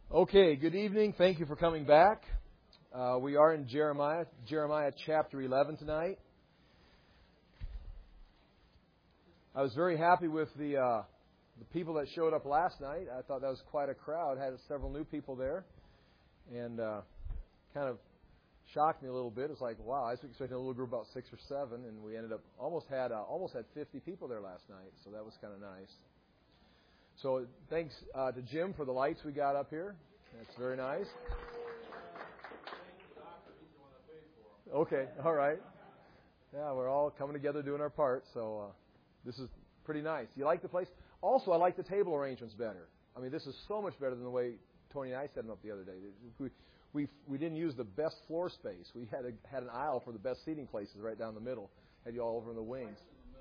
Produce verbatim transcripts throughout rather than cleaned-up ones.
Okay, good evening. Thank you for coming back. Uh, we are in Jeremiah, Jeremiah chapter eleven tonight. I was very happy with the uh, the people that showed up last night. I thought that was quite a crowd. Had several new people there, and uh, kind of shocked me a little bit. It's like, wow, I was expecting a little group about six or seven, and we ended up almost had uh, almost had fifty people there last night. So that was kind of nice. So thanks uh, to Jim for the lights we got up here. That's very nice. Okay, all right. Yeah, we're all coming together doing our part, so uh, this is pretty nice. You like the place? Also, I like the table arrangements better. I mean, this is so much better than the way Tony and I set them up the other day. We we, we didn't use the best floor space. We had a, had an aisle for the best seating places right down the middle. Had you all over in the wings.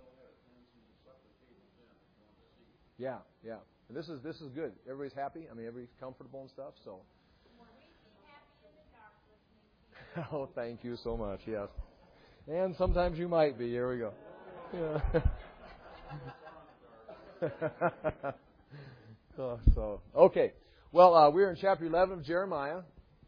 Yeah, yeah. And this is this is good. Everybody's happy. I mean, everybody's comfortable and stuff. So. Oh, thank you so much. Yes. And sometimes you might be. Here we go. Yeah. oh, so okay. Well, uh, we're in chapter eleven of Jeremiah,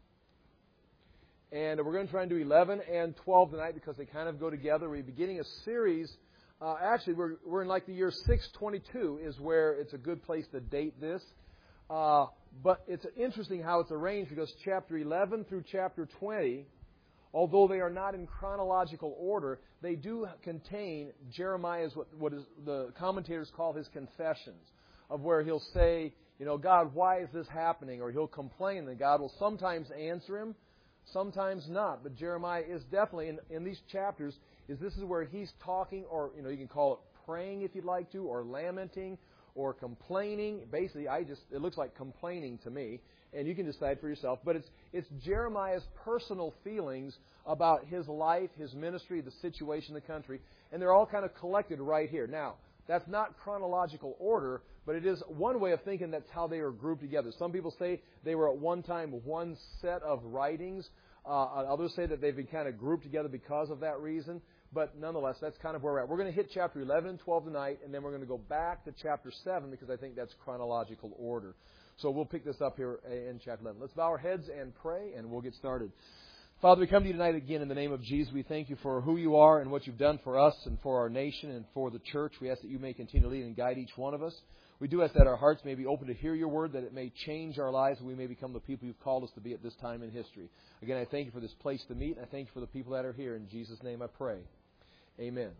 and we're going to try and do eleven and twelve tonight because they kind of go together. We're beginning a series. Uh, actually, we're we're in like the year six twenty-two is where it's a good place to date this. Uh, but it's interesting how it's arranged because chapter eleven through chapter twenty, although they are not in chronological order, they do contain Jeremiah's what what is the commentators call his confessions, of where he'll say, you know, God, why is this happening? Or he'll complain, and God will sometimes answer him, sometimes not. But Jeremiah is definitely in, in these chapters. Is this is where he's talking, or you know, you can call it praying if you'd like to, or lamenting, or complaining. Basically, I just it looks like complaining to me, and you can decide for yourself. But it's it's Jeremiah's personal feelings about his life, his ministry, the situation in the country, and they're all kind of collected right here. Now, that's not chronological order, but it is one way of thinking that's how they are grouped together. Some people say they were at one time one set of writings. Uh, others say that they've been kind of grouped together because of that reason. But nonetheless, that's kind of where we're at. We're going to hit chapter eleven and twelve tonight, and then we're going to go back to chapter seven because I think that's chronological order. So we'll pick this up here in chapter eleven. Let's bow our heads and pray, and we'll get started. Father, we come to you tonight again in the name of Jesus. We thank you for who you are and what you've done for us and for our nation and for the church. We ask that you may continue to lead and guide each one of us. We do ask that our hearts may be open to hear your word, that it may change our lives, and we may become the people you've called us to be at this time in history. Again, I thank you for this place to meet. I thank you for the people that are here. In Jesus' name I pray. Amen.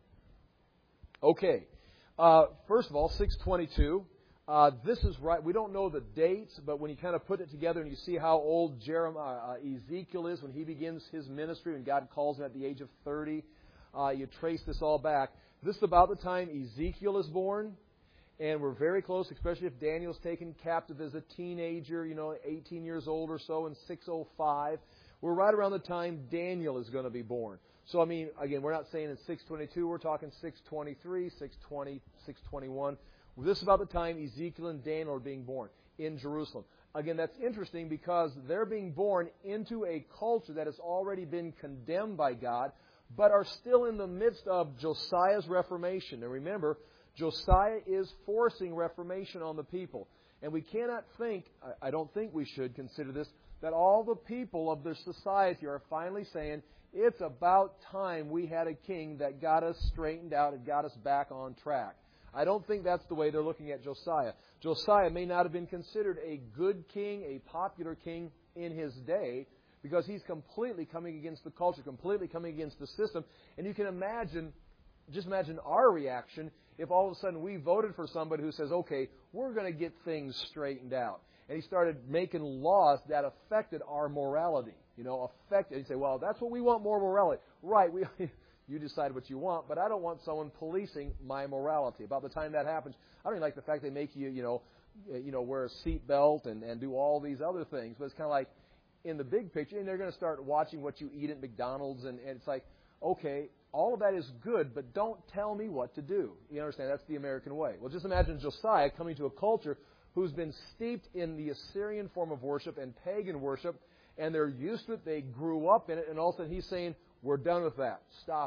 Okay. Uh, first of all, six twenty-two. Uh, this is right. We don't know the dates, but when you kind of put it together and you see how old Jeremiah, uh, Ezekiel is when he begins his ministry, and God calls him at the age of thirty, uh, you trace this all back. This is about the time Ezekiel is born, and we're very close, especially if Daniel's taken captive as a teenager, you know, eighteen years old or so in six oh five. We're right around the time Daniel is going to be born. So, I mean, again, we're not saying in six twenty-two, we're talking six twenty-three, six twenty, six twenty-one. This is about the time Ezekiel and Daniel are being born in Jerusalem. Again, that's interesting because they're being born into a culture that has already been condemned by God, but are still in the midst of Josiah's reformation. And remember, Josiah is forcing reformation on the people. And we cannot think, I don't think we should consider this, that all the people of their society are finally saying, it's about time we had a king that got us straightened out and got us back on track. I don't think that's the way they're looking at Josiah. Josiah may not have been considered a good king, a popular king in his day, because he's completely coming against the culture, completely coming against the system. And you can imagine, just imagine our reaction if all of a sudden we voted for somebody who says, okay, we're going to get things straightened out. And he started making laws that affected our morality. You know, affected. You say, well, that's what we want, more morality. Right, we, you decide what you want, but I don't want someone policing my morality. About the time that happens, I don't even like the fact they make you, you know, you know, wear a seatbelt and, and do all these other things. But it's kind of like, in the big picture, and they're going to start watching what you eat at McDonald's, and, and it's like, okay, all of that is good, but don't tell me what to do. You understand? That's the American way. Well, just imagine Josiah coming to a culture who's been steeped in the Assyrian form of worship and pagan worship, and they're used to it. They grew up in it, and all of a sudden he's saying, we're done with that. Stop it.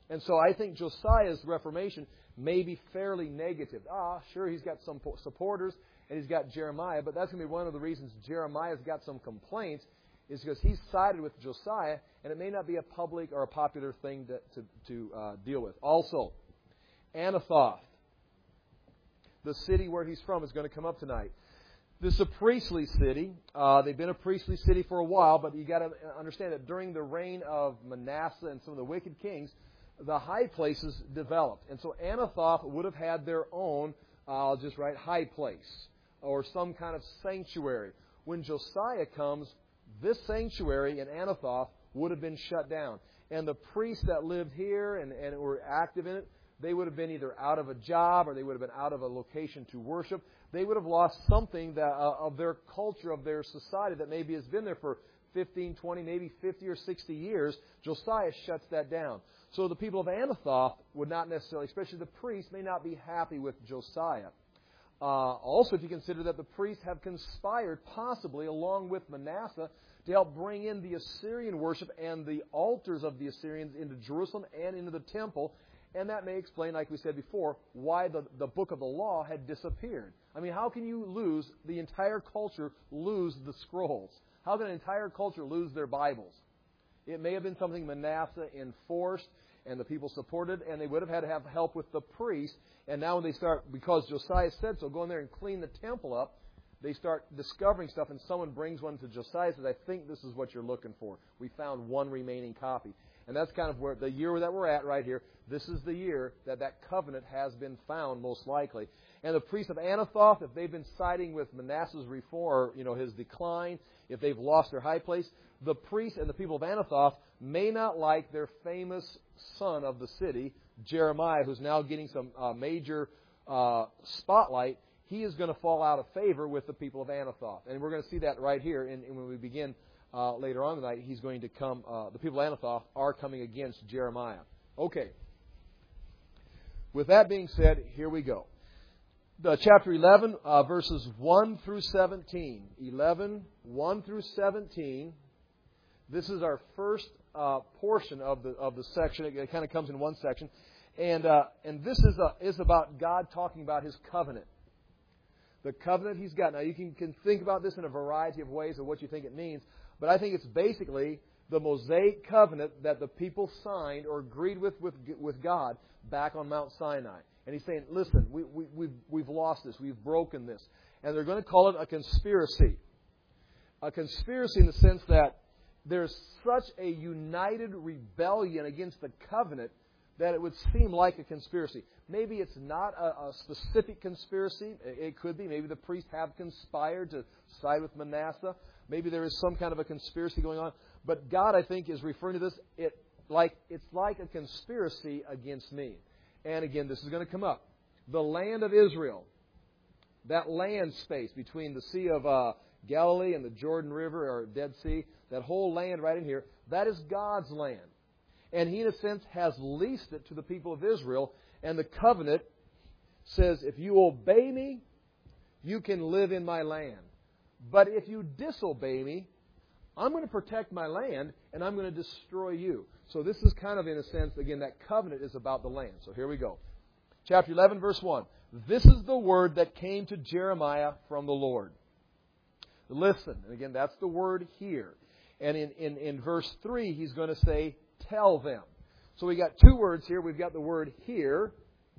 And so I think Josiah's reformation may be fairly negative. Ah, sure, he's got some supporters, and he's got Jeremiah, but that's going to be one of the reasons Jeremiah's got some complaints, is because he's sided with Josiah, and it may not be a public or a popular thing to, to, to uh, deal with. Also, Anathoth, the city where he's from, is going to come up tonight. This is a priestly city. Uh, they've been a priestly city for a while, but you got to understand that during the reign of Manasseh and some of the wicked kings, the high places developed. And so Anathoth would have had their own, uh, I'll just write, high place, or some kind of sanctuary. When Josiah comes, this sanctuary in Anathoth would have been shut down. And the priests that lived here and, and were active in it, they would have been either out of a job or they would have been out of a location to worship. They would have lost something that, uh, of their culture, of their society that maybe has been there for fifteen, twenty, maybe fifty or sixty years. Josiah shuts that down. So the people of Anathoth would not necessarily, especially the priests, may not be happy with Josiah. Uh, also, if you consider that the priests have conspired, possibly along with Manasseh, to help bring in the Assyrian worship and the altars of the Assyrians into Jerusalem and into the temple. And that may explain, like we said before, why the, the book of the law had disappeared. I mean, how can you lose, the entire culture lose the scrolls? How can an entire culture lose their Bibles? It may have been something Manasseh enforced and the people supported, and they would have had to have help with the priests. And now when they start, because Josiah said so, go in there and clean the temple up, they start discovering stuff, and someone brings one to Josiah and says, I think this is what you're looking for. We found one remaining copy. And that's kind of where the year that we're at right here. This is the year that that covenant has been found, most likely. And the priests of Anathoth, if they've been siding with Manasseh's reform, or, you know, his decline, if they've lost their high place, the priests and the people of Anathoth may not like their famous son of the city, Jeremiah, who's now getting some uh, major uh, spotlight. He is going to fall out of favor with the people of Anathoth. And we're going to see that right here. And, and when we begin uh, later on tonight, he's going to come, uh, the people of Anathoth are coming against Jeremiah. Okay. With that being said, here we go. The chapter eleven, uh, verses one through seventeen. eleven, one through seventeen. This is our first uh, portion of the of the section. It, it kind of comes in one section. And uh, and this is a, is about God talking about His covenant. The covenant He's got. Now, you can, can think about this in a variety of ways of what you think it means. But I think it's basically the Mosaic covenant that the people signed or agreed with with, with God back on Mount Sinai. And He's saying, listen, we, we, we've, we've lost this. We've broken this. And they're going to call it a conspiracy. A conspiracy in the sense that there's such a united rebellion against the covenant that it would seem like a conspiracy. Maybe it's not a, a specific conspiracy. It could be. Maybe the priests have conspired to side with Manasseh. Maybe there is some kind of a conspiracy going on. But God, I think, is referring to this it like it's like a conspiracy against me. And again, this is going to come up. The land of Israel, that land space between the Sea of uh, Galilee and the Jordan River or Dead Sea, that whole land right in here, that is God's land. And He, in a sense, has leased it to the people of Israel. And the covenant says, if you obey me, you can live in my land. But if you disobey me, I'm going to protect my land and I'm going to destroy you. So this is kind of, in a sense, again, that covenant is about the land. So here we go. Chapter eleven, verse one. This is the word that came to Jeremiah from the Lord. Listen. And again, that's the word here. And in, in, in verse three, he's going to say, tell them. So we got two words here. We've got the word hear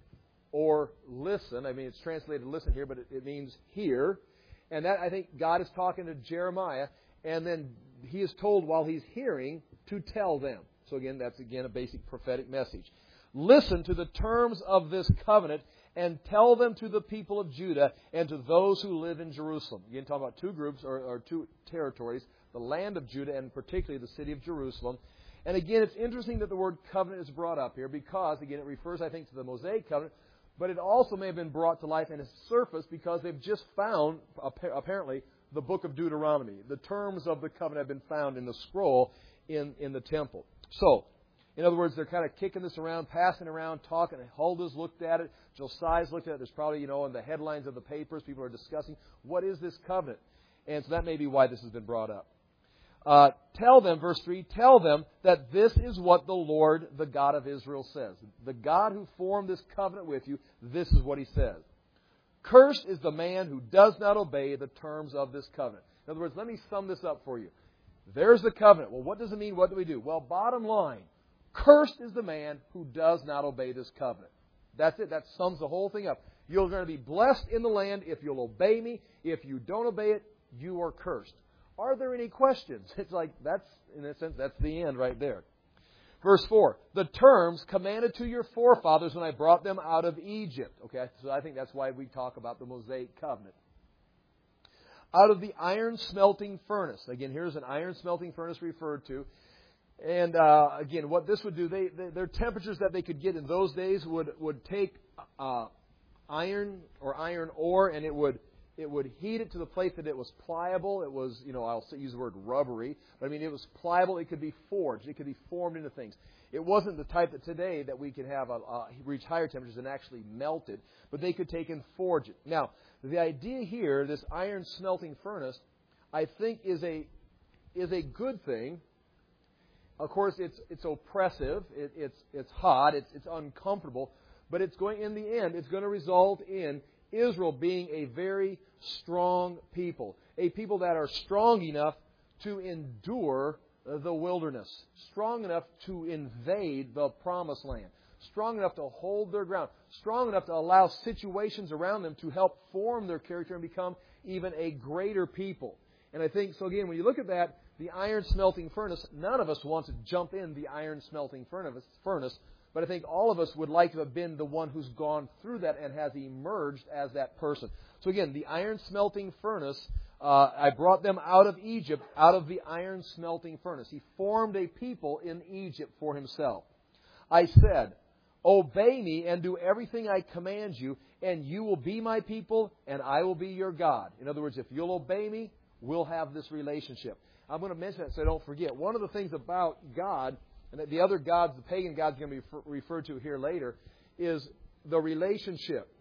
or listen. I mean, it's translated listen here, but it, it means hear. And that, I think, God is talking to Jeremiah. And then he is told while he's hearing to tell them. So again, that's again a basic prophetic message. Listen to the terms of this covenant and tell them to the people of Judah and to those who live in Jerusalem. Again, talking about two groups or, or two territories, the land of Judah and particularly the city of Jerusalem. And again, it's interesting that the word covenant is brought up here because, again, it refers, I think, to the Mosaic covenant, but it also may have been brought to life and has surfaced because they've just found, apparently, the book of Deuteronomy. The terms of the covenant have been found in the scroll in, in the temple. So, in other words, they're kind of kicking this around, passing around, talking. Hulda's looked at it. Josiah's looked at it. There's probably, you know, in the headlines of the papers, people are discussing, what is this covenant? And so that may be why this has been brought up. Uh, tell them, verse three, tell them that this is what the Lord, the God of Israel, says. The God who formed this covenant with you, this is what He says. Cursed is the man who does not obey the terms of this covenant. In other words, let me sum this up for you. There's the covenant. Well, what does it mean? What do we do? Well, bottom line, cursed is the man who does not obey this covenant. That's it. That sums the whole thing up. You're going to be blessed in the land if you'll obey me. If you don't obey it, you are cursed. Are there any questions? It's like, that's, in a sense, that's the end right there. Verse four, the terms commanded to your forefathers when I brought them out of Egypt. Okay, so I think that's why we talk about the Mosaic covenant. Out of the iron smelting furnace. Again, here's an iron smelting furnace referred to. And uh, again, what this would do, they, they, their temperatures that they could get in those days would, would take uh, iron or iron ore, and it would it would heat it to the place that it was pliable. It was, you know, I'll use the word rubbery, but I mean it was pliable. It could be forged. It could be formed into things. It wasn't the type that today that we could have a, a, reach higher temperatures and actually melt it, but they could take and forge it. Now, the idea here, this iron smelting furnace, I think is a is a good thing. Of course, it's it's oppressive. It, it's it's hot. It's it's uncomfortable. But it's going in the end, it's going to result in Israel being a very strong people, a people that are strong enough to endure the wilderness, strong enough to invade the promised land, strong enough to hold their ground, strong enough to allow situations around them to help form their character and become even a greater people. And I think, so again, when you look at that, the iron smelting furnace, none of us wants to jump in the iron smelting furnace, but I think all of us would like to have been the one who's gone through that and has emerged as that person. So again, the iron smelting furnace, uh, I brought them out of Egypt, out of the iron smelting furnace. He formed a people in Egypt for Himself. I said, obey me and do everything I command you, and you will be my people, and I will be your God. In other words, if you'll obey me, we'll have this relationship. I'm going to mention that so I don't forget. One of the things about God, and the other gods, the pagan gods are going to be referred to here later, is the relationship.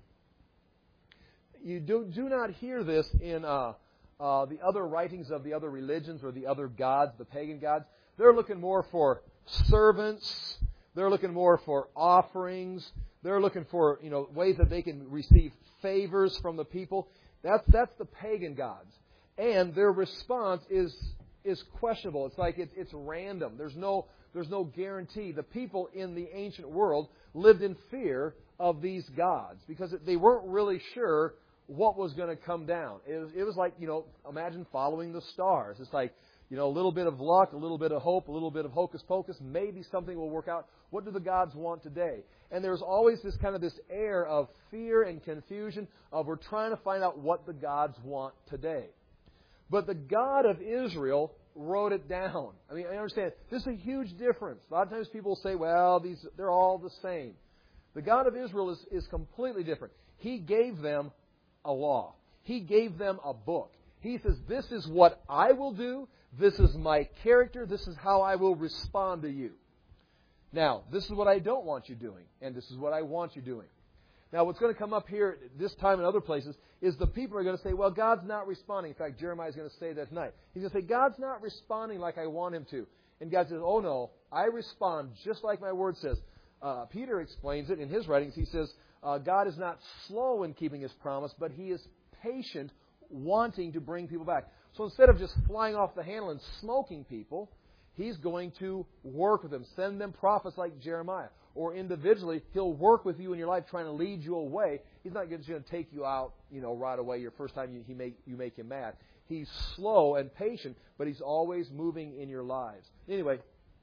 You do, do not hear this in uh, uh, the other writings of the other religions or the other gods, the pagan gods. They're looking more for servants. They're looking more for offerings. They're looking for, you know, ways that they can receive favors from the people. That's that's the pagan gods. And their response is is questionable. It's like it's, it's random. There's no there's no guarantee. The people in the ancient world lived in fear of these gods because they weren't really sure what was going to come down. It was, it was like, you know, imagine following the stars. It's like, you know, a little bit of luck, a little bit of hope, a little bit of hocus pocus. Maybe something will work out. What do the gods want today? And there's always this kind of this air of fear and confusion of we're trying to find out what the gods want today. But the God of Israel wrote it down. I mean, I understand. This is a huge difference. A lot of times people say, well, these they're all the same. The God of Israel is, is completely different. He gave them a law. He gave them a book. He says, this is what I will do. This is my character. This is how I will respond to you. Now, this is what I don't want you doing, and this is what I want you doing. Now, what's going to come up here this time and other places is the people are going to say, well, God's not responding. In fact, Jeremiah is going to say that tonight. He's going to say, God's not responding like I want Him to. And God says, oh, no, I respond just like my word says. Uh, Peter explains it in his writings. He says, uh, God is not slow in keeping His promise, but He is patient, wanting to bring people back. So instead of just flying off the handle and smoking people, He's going to work with them, send them prophets like Jeremiah. Or individually, He'll work with you in your life trying to lead you away. He's not just going to take you out, you know, right away your first time you, he make, you make Him mad. He's slow and patient, but He's always moving in your lives. Anyway,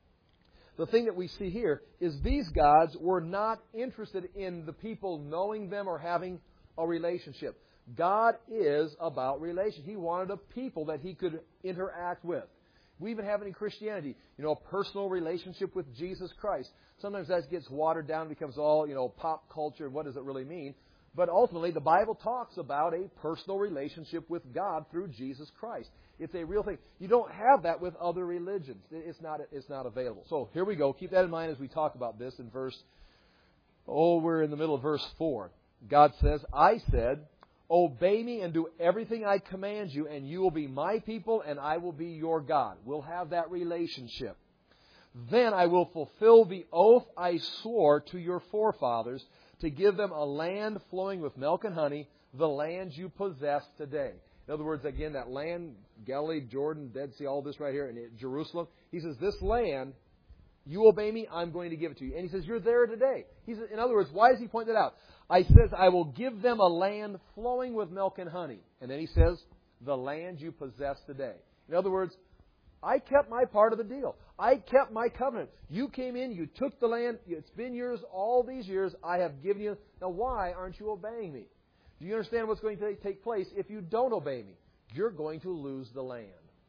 the thing that we see here is these gods were not interested in the people knowing them or having a relationship. God is about relationship. He wanted a people that He could interact with. We even have it in Christianity, you know, a personal relationship with Jesus Christ. Sometimes that gets watered down, becomes all, you know, pop culture, and what does it really mean? But ultimately, the Bible talks about a personal relationship with God through Jesus Christ. It's a real thing. You don't have that with other religions. It's not, it's not available. So here we go. Keep that in mind as we talk about this in verse, oh, we're in the middle of verse four. God says, I said, Obey me and do everything I command you, and you will be my people, and I will be your God. We'll have that relationship. Then I will fulfill the oath I swore to your forefathers to give them a land flowing with milk and honey, the land you possess today. In other words, again, that land, Galilee, Jordan, Dead Sea, all this right here, and Jerusalem. He says, this land, you obey me, I'm going to give it to you. And he says, you're there today. He says, in other words, why does he point that out? I says, I will give them a land flowing with milk and honey. And then he says, the land you possess today. In other words, I kept my part of the deal. I kept my covenant. You came in, you took the land. It's been yours all these years. I have given you. Now, why aren't you obeying me? Do you understand what's going to take place if you don't obey me? You're going to lose the land.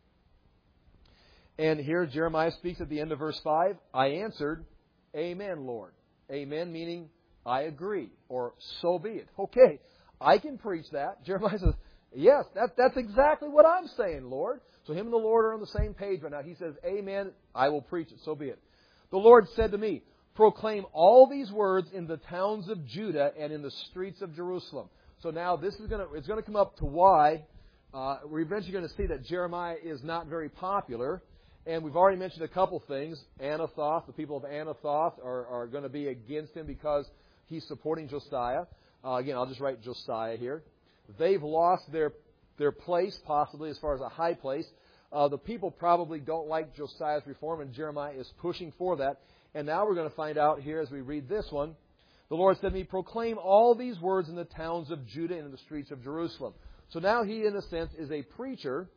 And here Jeremiah speaks at the end of verse five. I answered, Amen, Lord. Amen meaning I agree, or so be it. Okay, I can preach that. Jeremiah says, yes, that, that's exactly what I'm saying, Lord. So him and the Lord are on the same page right now. He says, Amen, I will preach it, so be it. The Lord said to me, proclaim all these words in the towns of Judah and in the streets of Jerusalem. So now this is going to, it's going to come up to why uh, we're eventually going to see that Jeremiah is not very popular. And we've already mentioned a couple things. Anathoth, the people of Anathoth are, are going to be against him because he's supporting Josiah. Uh, again, I'll just write Josiah here. They've lost their their place, possibly, as far as a high place. Uh, the people probably don't like Josiah's reform, and Jeremiah is pushing for that. And now we're going to find out here as we read this one. The Lord said to me, proclaim all these words in the towns of Judah and in the streets of Jerusalem. So now he, in a sense, is a preacher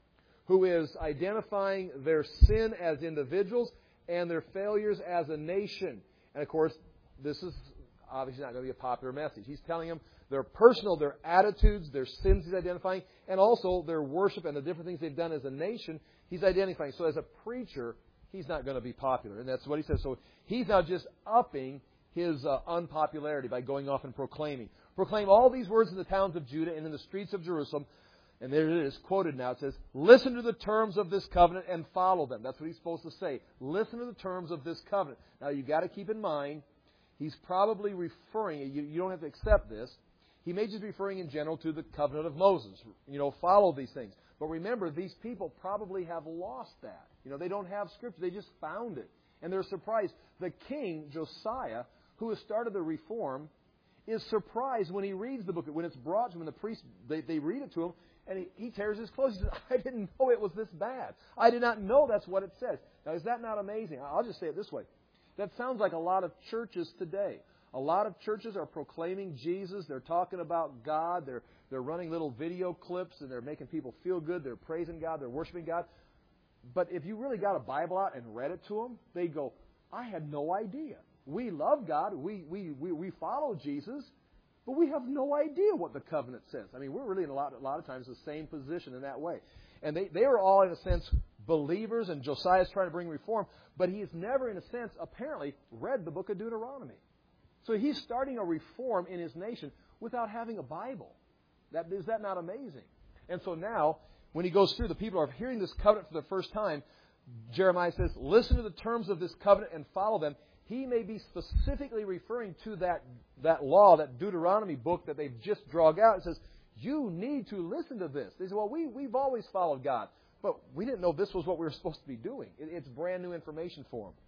who is identifying their sin as individuals and their failures as a nation. And, of course, this is obviously not going to be a popular message. He's telling them their personal, their attitudes, their sins he's identifying, and also their worship and the different things they've done as a nation, he's identifying. So as a preacher, he's not going to be popular. And that's what he says. So he's now just upping his uh, unpopularity by going off and proclaiming. Proclaim all these words in the towns of Judah and in the streets of Jerusalem. And there it is, quoted now. It says, listen to the terms of this covenant and follow them. That's what he's supposed to say. Listen to the terms of this covenant. Now, you've got to keep in mind, he's probably referring, you, you don't have to accept this, he may just be referring in general to the covenant of Moses. You know, follow these things. But remember, these people probably have lost that. You know, they don't have Scripture. They just found it. And they're surprised. The king, Josiah, who has started the reform, is surprised when he reads the book. When it's brought to him, and the priests, they, they read it to him, and he, he tears his clothes. He says, I didn't know it was this bad. I did not know that's what it says. Now, is that not amazing? I'll just say it this way. That sounds like a lot of churches today. A lot of churches are proclaiming Jesus. They're talking about God. They're, they're running little video clips, and they're making people feel good. They're praising God. They're worshiping God. But if you really got a Bible out and read it to them, they go, I had no idea. We love God. We, we, we, we follow Jesus. But we have no idea what the covenant says. I mean, we're really in a lot, a lot of times the same position in that way. And they, they are all, in a sense, believers, and Josiah is trying to bring reform. But he has never, in a sense, apparently read the book of Deuteronomy. So he's starting a reform in his nation without having a Bible. That, is that not amazing? And so now, when he goes through, the people are hearing this covenant for the first time. Jeremiah says, listen to the terms of this covenant and follow them. He may be specifically referring to that, that law, that Deuteronomy book that they've just dragged out. It says, you need to listen to this. They say, well, we, we've always followed God. But we didn't know this was what we were supposed to be doing. It, it's brand new information for them.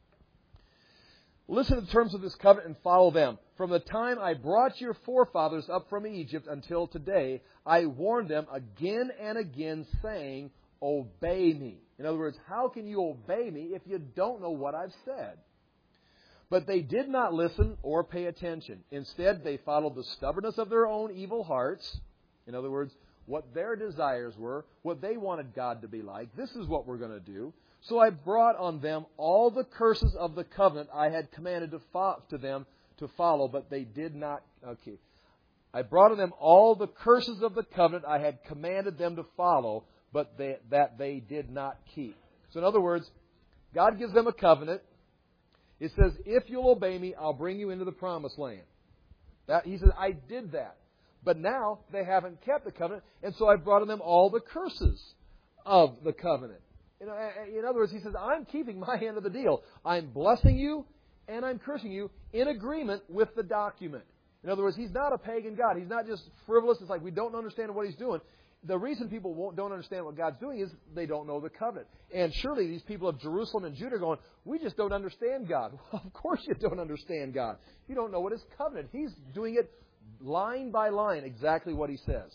Listen to the terms of this covenant and follow them. From the time I brought your forefathers up from Egypt until today, I warned them again and again, saying, obey me. In other words, how can you obey me if you don't know what I've said? But they did not listen or pay attention. Instead, they followed the stubbornness of their own evil hearts. In other words, what their desires were, what they wanted God to be like. This is what we're going to do. So I brought on them all the curses of the covenant I had commanded to, fo- to them to follow, but they did not. Okay. I brought on them all the curses of the covenant I had commanded them to follow, but they, that they did not keep. So in other words, God gives them a covenant. It says, if you'll obey me, I'll bring you into the promised land. That, he says, I did that. But now they haven't kept the covenant, and so I brought on them all the curses of the covenant. You know, in other words, he says, I'm keeping my end of the deal. I'm blessing you and I'm cursing you in agreement with the document. In other words, He's not a pagan God. He's not just frivolous. It's like we don't understand what He's doing. The reason people won't, don't understand what God's doing is they don't know the covenant. And surely these people of Jerusalem and Judah are going, we just don't understand God. Well, of course you don't understand God. You don't know what His covenant. He's doing it line by line, exactly what He says.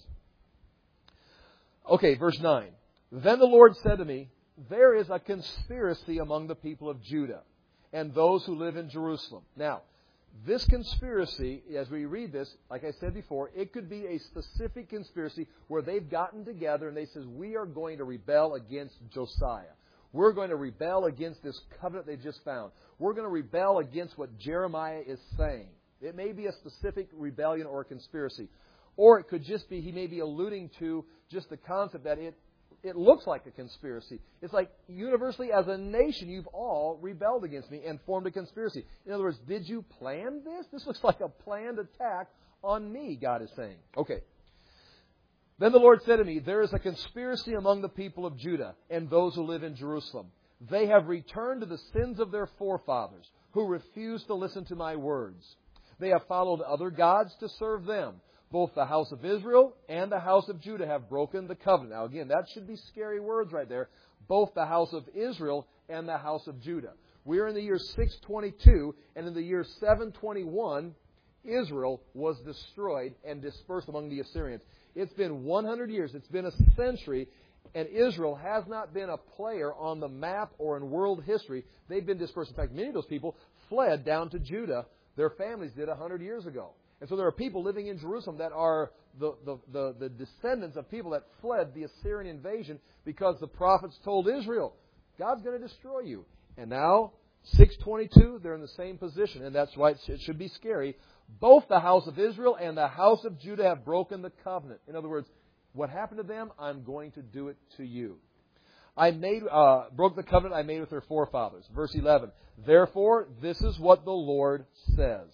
Okay, verse nine. Then the Lord said to me, there is a conspiracy among the people of Judah and those who live in Jerusalem. Now, this conspiracy, as we read this, like I said before, it could be a specific conspiracy where they've gotten together and they says, we are going to rebel against Josiah. We're going to rebel against this covenant they just found. We're going to rebel against what Jeremiah is saying. It may be a specific rebellion or a conspiracy. Or it could just be, he may be alluding to just the concept that it It looks like a conspiracy. It's like universally as a nation, you've all rebelled against me and formed a conspiracy. In other words, did you plan this? This looks like a planned attack on me, God is saying. Okay. Then the Lord said to me, there is a conspiracy among the people of Judah and those who live in Jerusalem. They have returned to the sins of their forefathers, who refused to listen to my words. They have followed other gods to serve them. Both the house of Israel and the house of Judah have broken the covenant. Now again, that should be scary words right there. Both the house of Israel and the house of Judah. We are in the year six twenty-two, and in the year seven twenty-one, Israel was destroyed and dispersed among the Assyrians. It's been one hundred years. It's been a century, and Israel has not been a player on the map or in world history. They've been dispersed. In fact, many of those people fled down to Judah. Their families did one hundred years ago. And so there are people living in Jerusalem that are the, the, the, the descendants of people that fled the Assyrian invasion because the prophets told Israel, God's going to destroy you. And now, six twenty-two, they're in the same position, and that's why it should be scary. Both the house of Israel and the house of Judah have broken the covenant. In other words, what happened to them, I'm going to do it to you. I made uh, broke the covenant I made with their forefathers. Verse eleven. Therefore, this is what the Lord says.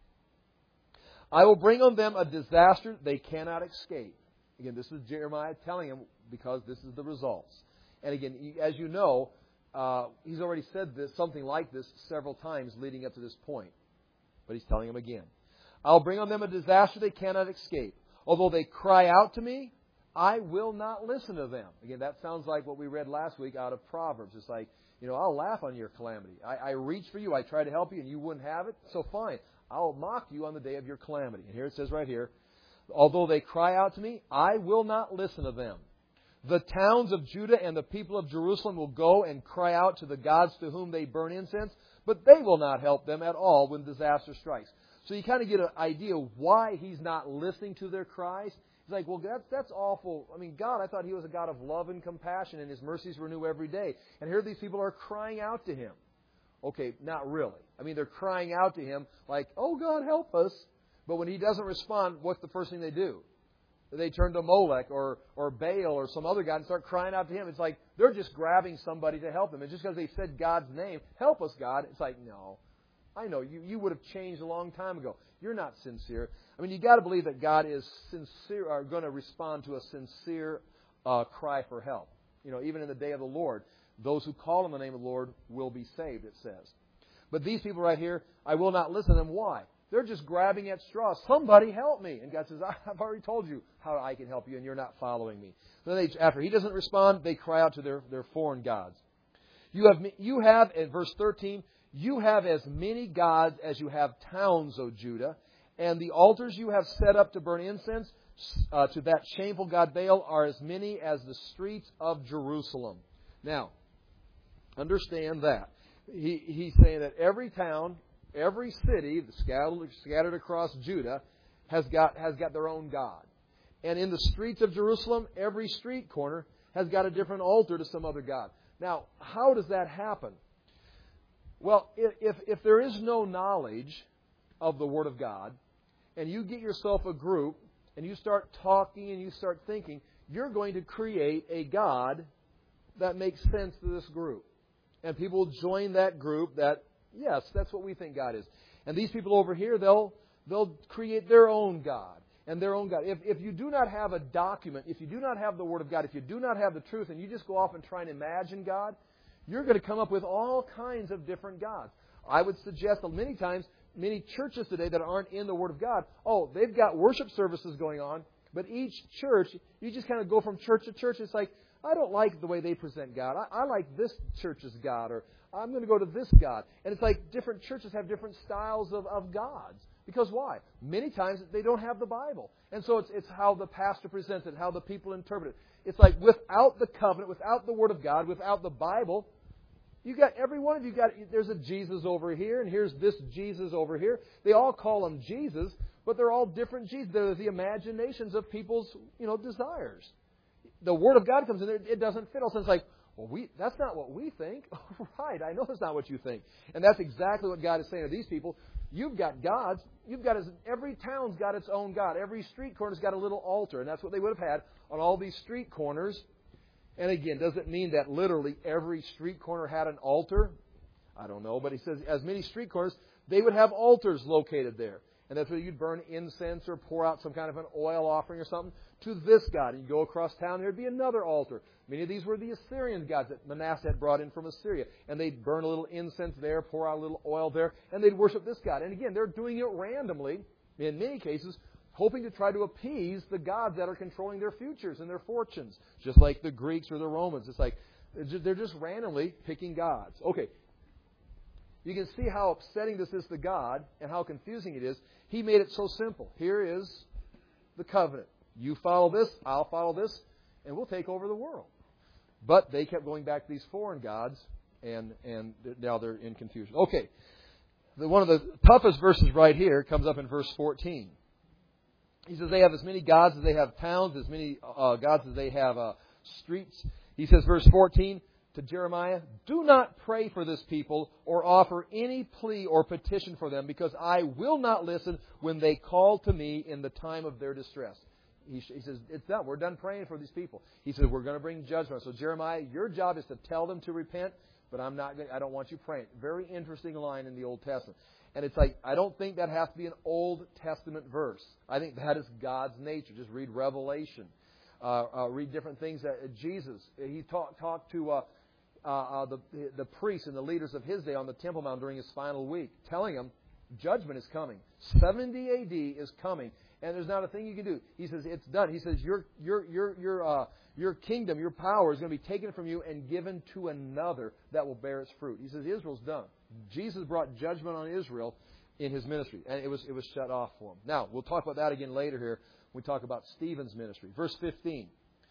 I will bring on them a disaster they cannot escape. Again, this is Jeremiah telling them because this is the results. And again, as you know, uh, he's already said this, something like this several times leading up to this point. But he's telling them again. I'll bring on them a disaster they cannot escape. Although they cry out to me, I will not listen to them. Again, that sounds like what we read last week out of Proverbs. It's like, you know, I'll laugh on your calamity. I, I reach for you. I try to help you, and you wouldn't have it. So fine. I'll mock you on the day of your calamity. And here it says right here, although they cry out to me, I will not listen to them. The towns of Judah and the people of Jerusalem will go and cry out to the gods to whom they burn incense, but they will not help them at all when disaster strikes. So you kind of get an idea why He's not listening to their cries. It's like, well, that's, that's awful. I mean, God, I thought He was a God of love and compassion, and His mercies renew every day. And here these people are crying out to Him. Okay, not really. I mean, they're crying out to Him like, oh, God, help us. But when He doesn't respond, what's the first thing they do? They turn to Molech or, or Baal or some other God and start crying out to Him. It's like they're just grabbing somebody to help them. And just because they said God's name, help us, God, it's like, no. I know, you, you would have changed a long time ago. You're not sincere. I mean, you've got to believe that God is sincere, or going to respond to a sincere uh, cry for help. You know, even in the day of the Lord. Those who call on the name of the Lord will be saved, it says. But these people right here, I will not listen to them. Why? They're just grabbing at straws. Somebody help me. And God says, I've already told you how I can help you, and you're not following me. Then they, after He doesn't respond, they cry out to their, their foreign gods. You have, you have, in verse thirteen, you have as many gods as you have towns, O Judah, and the altars you have set up to burn incense uh, to that shameful god Baal are as many as the streets of Jerusalem. Now, understand that. He, he's saying that every town, every city scattered, scattered across Judah has got, has got their own God. And in the streets of Jerusalem, every street corner has got a different altar to some other God. Now, how does that happen? Well, if, if there is no knowledge of the Word of God, and you get yourself a group, and you start talking and you start thinking, you're going to create a God that makes sense to this group. And people will join that group that, yes, that's what we think God is. And these people over here, they'll they'll create their own God and their own God. If, if you do not have a document, if you do not have the Word of God, if you do not have the truth, and you just go off and try and imagine God, you're going to come up with all kinds of different gods. I would suggest that many times many churches today that aren't in the Word of God. Oh, they've got worship services going on, but each church, you just kind of go from church to church. It's like, I don't like the way they present God. I, I like this church's God, or I'm going to go to this God. And it's like different churches have different styles of, of gods. Because why? Many times they don't have the Bible. And so it's, it's how the pastor presents it, how the people interpret it. It's like without the covenant, without the Word of God, without the Bible, you got every one of you got, there's a Jesus over here, and here's this Jesus over here. They all call him Jesus, but they're all different Jesus. They're the imaginations of people's, you know, desires. The Word of God comes in there, it doesn't fit. Also, it's like, well, we that's not what we think. Right, I know that's not what you think. And that's exactly what God is saying to these people. You've got gods. You've got every town's got its own God. Every street corner's got a little altar, and that's what they would have had on all these street corners. And again, does it mean that literally every street corner had an altar? I don't know, but he says as many street corners, they would have altars located there. And that's where you'd burn incense or pour out some kind of an oil offering or something to this God. And you go across town, there'd be another altar. Many of these were the Assyrian gods that Manasseh had brought in from Assyria. And they'd burn a little incense there, pour out a little oil there, and they'd worship this God. And again, they're doing it randomly, in many cases, hoping to try to appease the gods that are controlling their futures and their fortunes. Just like the Greeks or the Romans. It's like they're just randomly picking gods. Okay. You can see how upsetting this is to God and how confusing it is. He made it so simple. Here is the covenant. You follow this, I'll follow this, and we'll take over the world. But they kept going back to these foreign gods, and, and now they're in confusion. Okay. The, one of the toughest verses right here comes up in verse fourteen. He says they have as many gods as they have towns, as many uh, gods as they have uh, streets. He says, verse fourteen, to Jeremiah, do not pray for this people or offer any plea or petition for them, because I will not listen when they call to me in the time of their distress. He, he says, it's done. We're done praying for these people. He says, we're going to bring judgment. So Jeremiah, your job is to tell them to repent, but I'm not going, I don't want you praying. Very interesting line in the Old Testament. And it's like, I don't think that has to be an Old Testament verse. I think that is God's nature. Just read Revelation. Uh, uh, read different things that uh, Jesus, he talked talk to uh, uh, uh, the, the priests and the leaders of his day on the Temple Mount during his final week, telling them judgment is coming. seventy A D is coming, and there's not a thing you can do. He says, it's done. He says, your your your your uh, your kingdom, your power is going to be taken from you and given to another that will bear its fruit. He says, Israel's done. Jesus brought judgment on Israel in his ministry, and it was it was shut off for him. Now, we'll talk about that again later here when we talk about Stephen's ministry. Verse fifteen.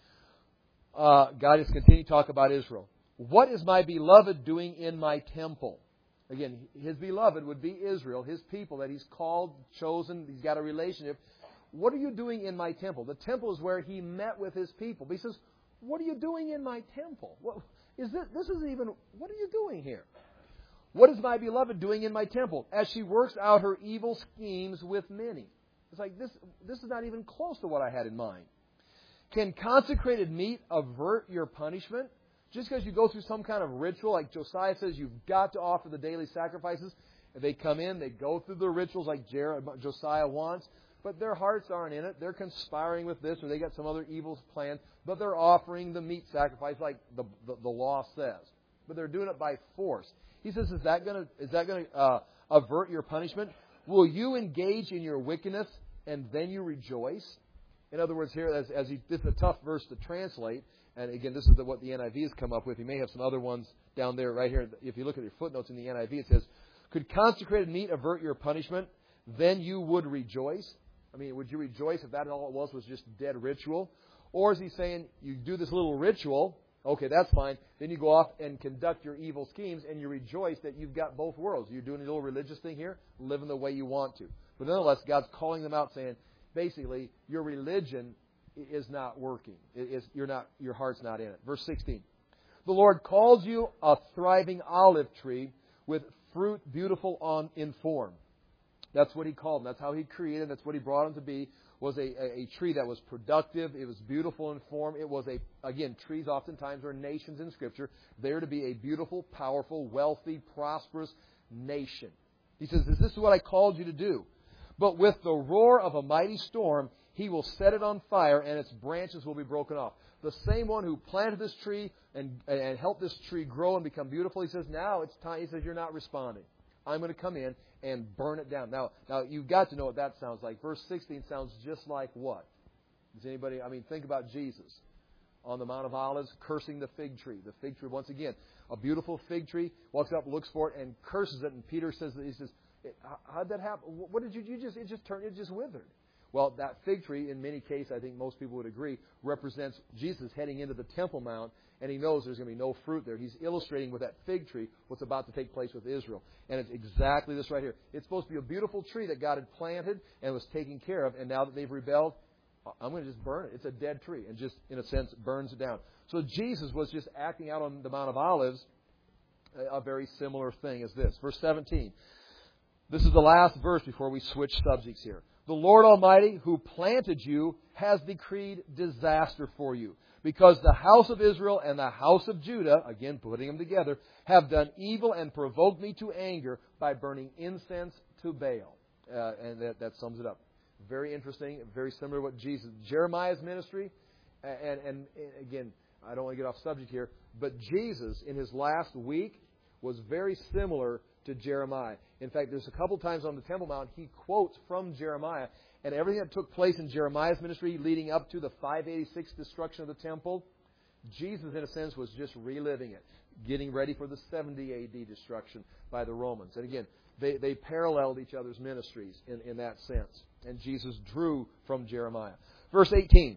Uh, God is continuing to talk about Israel. What is my beloved doing in my temple? Again, his beloved would be Israel, his people that he's called, chosen, he's got a relationship. What are you doing in my temple? The temple is where he met with his people. But he says, what are you doing in my temple? What, is this, this isn't even, what are you doing here? What is my beloved doing in my temple? As she works out her evil schemes with many. It's like, this, this is not even close to what I had in mind. Can consecrated meat avert your punishment? Just because you go through some kind of ritual, like Josiah says, you've got to offer the daily sacrifices. If they come in, they go through the rituals like Josiah wants, but their hearts aren't in it. They're conspiring with this, or they got some other evil plan, but they're offering the meat sacrifice like the, the, the law says. But they're doing it by force. He says, is that going to is that going to uh, avert your punishment? Will you engage in your wickedness and then you rejoice? In other words, here, as, as he, this is a tough verse to translate. And again, this is the, what the N I V has come up with. You may have some other ones down there right here. If you look at your footnotes in the N I V, it says, could consecrated meat avert your punishment? Then you would rejoice. I mean, would you rejoice if that all it was was just dead ritual? Or is he saying, you do this little ritual, okay, that's fine. Then you go off and conduct your evil schemes, and you rejoice that you've got both worlds. You're doing a little religious thing here, living the way you want to. But nonetheless, God's calling them out saying, basically, your religion is not working. It is, you're not, your heart's not in it. Verse sixteen. The Lord calls you a thriving olive tree with fruit beautiful on in form. That's what He called them. That's how He created. That's what He brought them to be. Was a, a, a tree that was productive. It was beautiful in form. It was a, again, trees oftentimes are nations in Scripture. They're to be a beautiful, powerful, wealthy, prosperous nation. He says, this is what I called you to do. But with the roar of a mighty storm, He will set it on fire, and its branches will be broken off. The same one who planted this tree and, and helped this tree grow and become beautiful, He says, now it's time. He says, you're not responding. I'm going to come in and burn it down. Now, now you've got to know what that sounds like. Verse sixteen sounds just like what? Does anybody, I mean, think about Jesus on the Mount of Olives cursing the fig tree. The fig tree, once again, a beautiful fig tree, walks up, looks for it, and curses it. And Peter says, that he says, how'd that happen? What did you, you just, it just turned, it just withered. Well, that fig tree, in many cases, I think most people would agree, represents Jesus heading into the Temple Mount, and he knows there's going to be no fruit there. He's illustrating with that fig tree what's about to take place with Israel. And it's exactly this right here. It's supposed to be a beautiful tree that God had planted and was taking care of, and now that they've rebelled, I'm going to just burn it. It's a dead tree, and just, in a sense, burns it down. So Jesus was just acting out on the Mount of Olives a very similar thing as this. Verse seventeen. This is the last verse before we switch subjects here. The Lord Almighty, who planted you, has decreed disaster for you, because the house of Israel and the house of Judah, again putting them together, have done evil and provoked me to anger by burning incense to Baal. Uh, and that, that sums it up. Very interesting, very similar to what Jesus, Jeremiah's ministry, and, and, and again, I don't want to get off subject here, but Jesus, in his last week, was very similar to Jeremiah. In fact, there's a couple times on the Temple Mount he quotes from Jeremiah, and everything that took place in Jeremiah's ministry leading up to the five eighty-six destruction of the temple, Jesus, in a sense, was just reliving it, getting ready for the seventy A D destruction by the Romans. And again, they, they paralleled each other's ministries in, in that sense. And Jesus drew from Jeremiah. Verse eighteen.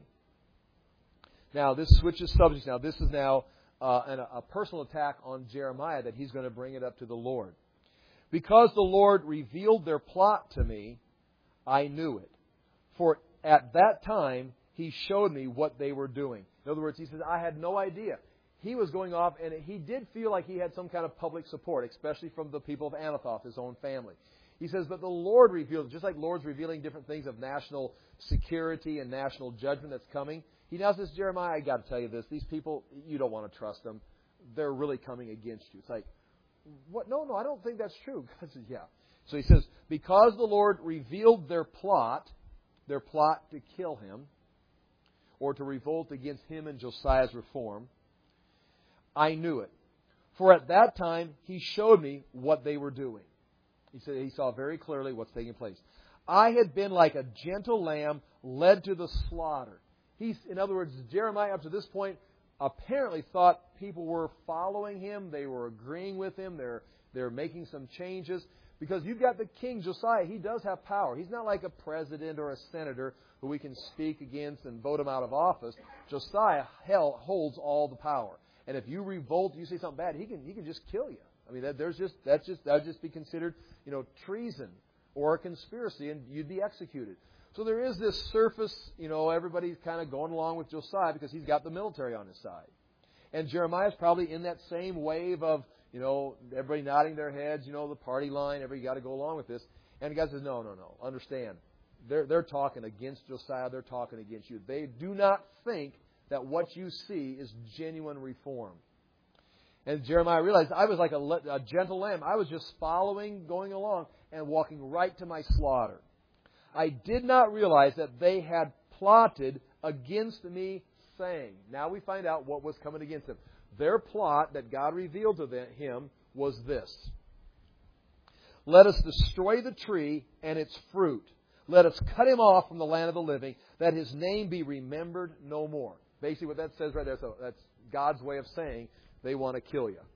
Now, this switches subjects. Now, this is now uh, an, a personal attack on Jeremiah that he's going to bring it up to the Lord. Because the Lord revealed their plot to me, I knew it. For at that time, He showed me what they were doing. In other words, he says, I had no idea. He was going off, and he did feel like he had some kind of public support, especially from the people of Anathoth, his own family. He says, but the Lord revealed, just like the Lord's revealing different things of national security and national judgment that's coming, He now says, Jeremiah, I got to tell you this. These people, you don't want to trust them. They're really coming against you. It's like, what? No, no, I don't think that's true. God says, yeah. So he says, because the Lord revealed their plot, their plot to kill him, or to revolt against him and Josiah's reform, I knew it. For at that time, He showed me what they were doing. He said he saw very clearly what's taking place. I had been like a gentle lamb led to the slaughter. He's, in other words, Jeremiah up to this point apparently thought people were following him. They were agreeing with him. They're, they're making some changes. Because you've got the king, Josiah. He does have power. He's not like a president or a senator who we can speak against and vote him out of office. Josiah hell, holds all the power. And if you revolt, you say something bad, he can he can just kill you. I mean, that, there's just that's just that would just be considered, you know, treason or a conspiracy, and you'd be executed. So there is this surface, you know, everybody's kind of going along with Josiah because he's got the military on his side. And Jeremiah's probably in that same wave of, you know, everybody nodding their heads, you know, the party line, everybody got to go along with this. And the guy says, no, no, no, understand. They're, they're talking against Josiah. They're talking against you. They do not think that what you see is genuine reform. And Jeremiah realized, I was like a, a gentle lamb. I was just following, going along, and walking right to my slaughter. I did not realize that they had plotted against me, saying. Now we find out what was coming against them. Their plot that God revealed to them, him was this. Let us destroy the tree and its fruit. Let us cut him off from the land of the living, that his name be remembered no more. Basically what that says right there, so that's God's way of saying they want to kill you.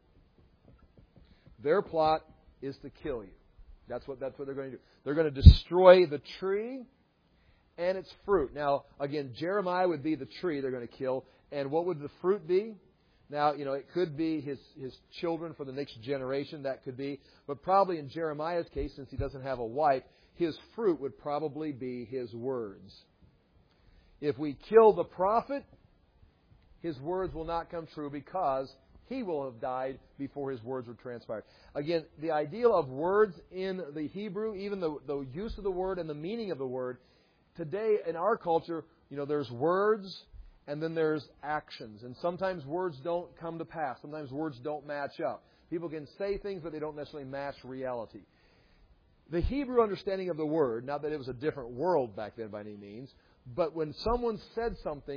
Their plot is to kill you. That's what, that's what they're going to do. They're going to destroy the tree and its fruit. Now, again, Jeremiah would be the tree they're going to kill. And what would the fruit be? Now, you know, it could be his, his children for the next generation. That could be. But probably in Jeremiah's case, since he doesn't have a wife, his fruit would probably be his words. If we kill the prophet, his words will not come true because he will have died before his words were transpired. Again, the ideal of words in the Hebrew, even the, the use of the word and the meaning of the word, today in our culture, you know, there's words and then there's actions. And sometimes words don't come to pass. Sometimes words don't match up. People can say things, but they don't necessarily match reality. The Hebrew understanding of the word, not that it was a different world back then by any means, but when someone said something,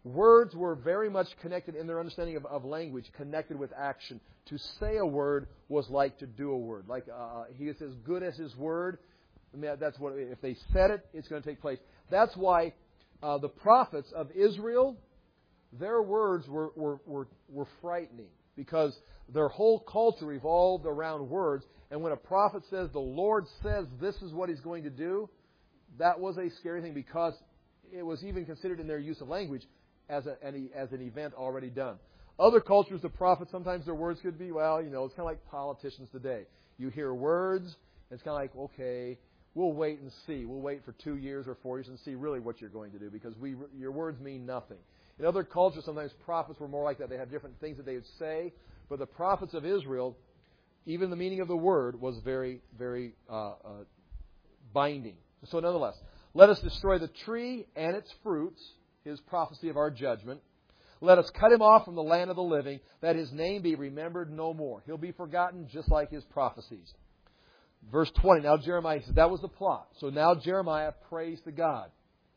Words were very much connected in their understanding of, of language, connected with action. To say a word was like to do a word. Like uh, he is as good as his word. I mean, that's what if they said it, it's going to take place. That's why uh, the prophets of Israel, their words were, were, were, were frightening, because their whole culture revolved around words. And when a prophet says, the Lord says this is what He's going to do, that was a scary thing, because it was even considered in their use of language as, a, an, as an event already done. Other cultures, the prophets, sometimes their words could be, well, you know, it's kind of like politicians today. You hear words, and it's kind of like, okay, we'll wait and see. We'll wait for two years or four years and see really what you're going to do, because we, your words mean nothing. In other cultures, sometimes prophets were more like that. They had different things that they would say. But the prophets of Israel, even the meaning of the word was very, very uh, uh, binding. So nonetheless, let us destroy the tree and its fruits, his prophecy of our judgment. Let us cut him off from the land of the living, that his name be remembered no more. He'll be forgotten just like his prophecies. Verse twenty, now Jeremiah says, that was the plot. So now Jeremiah prays to God.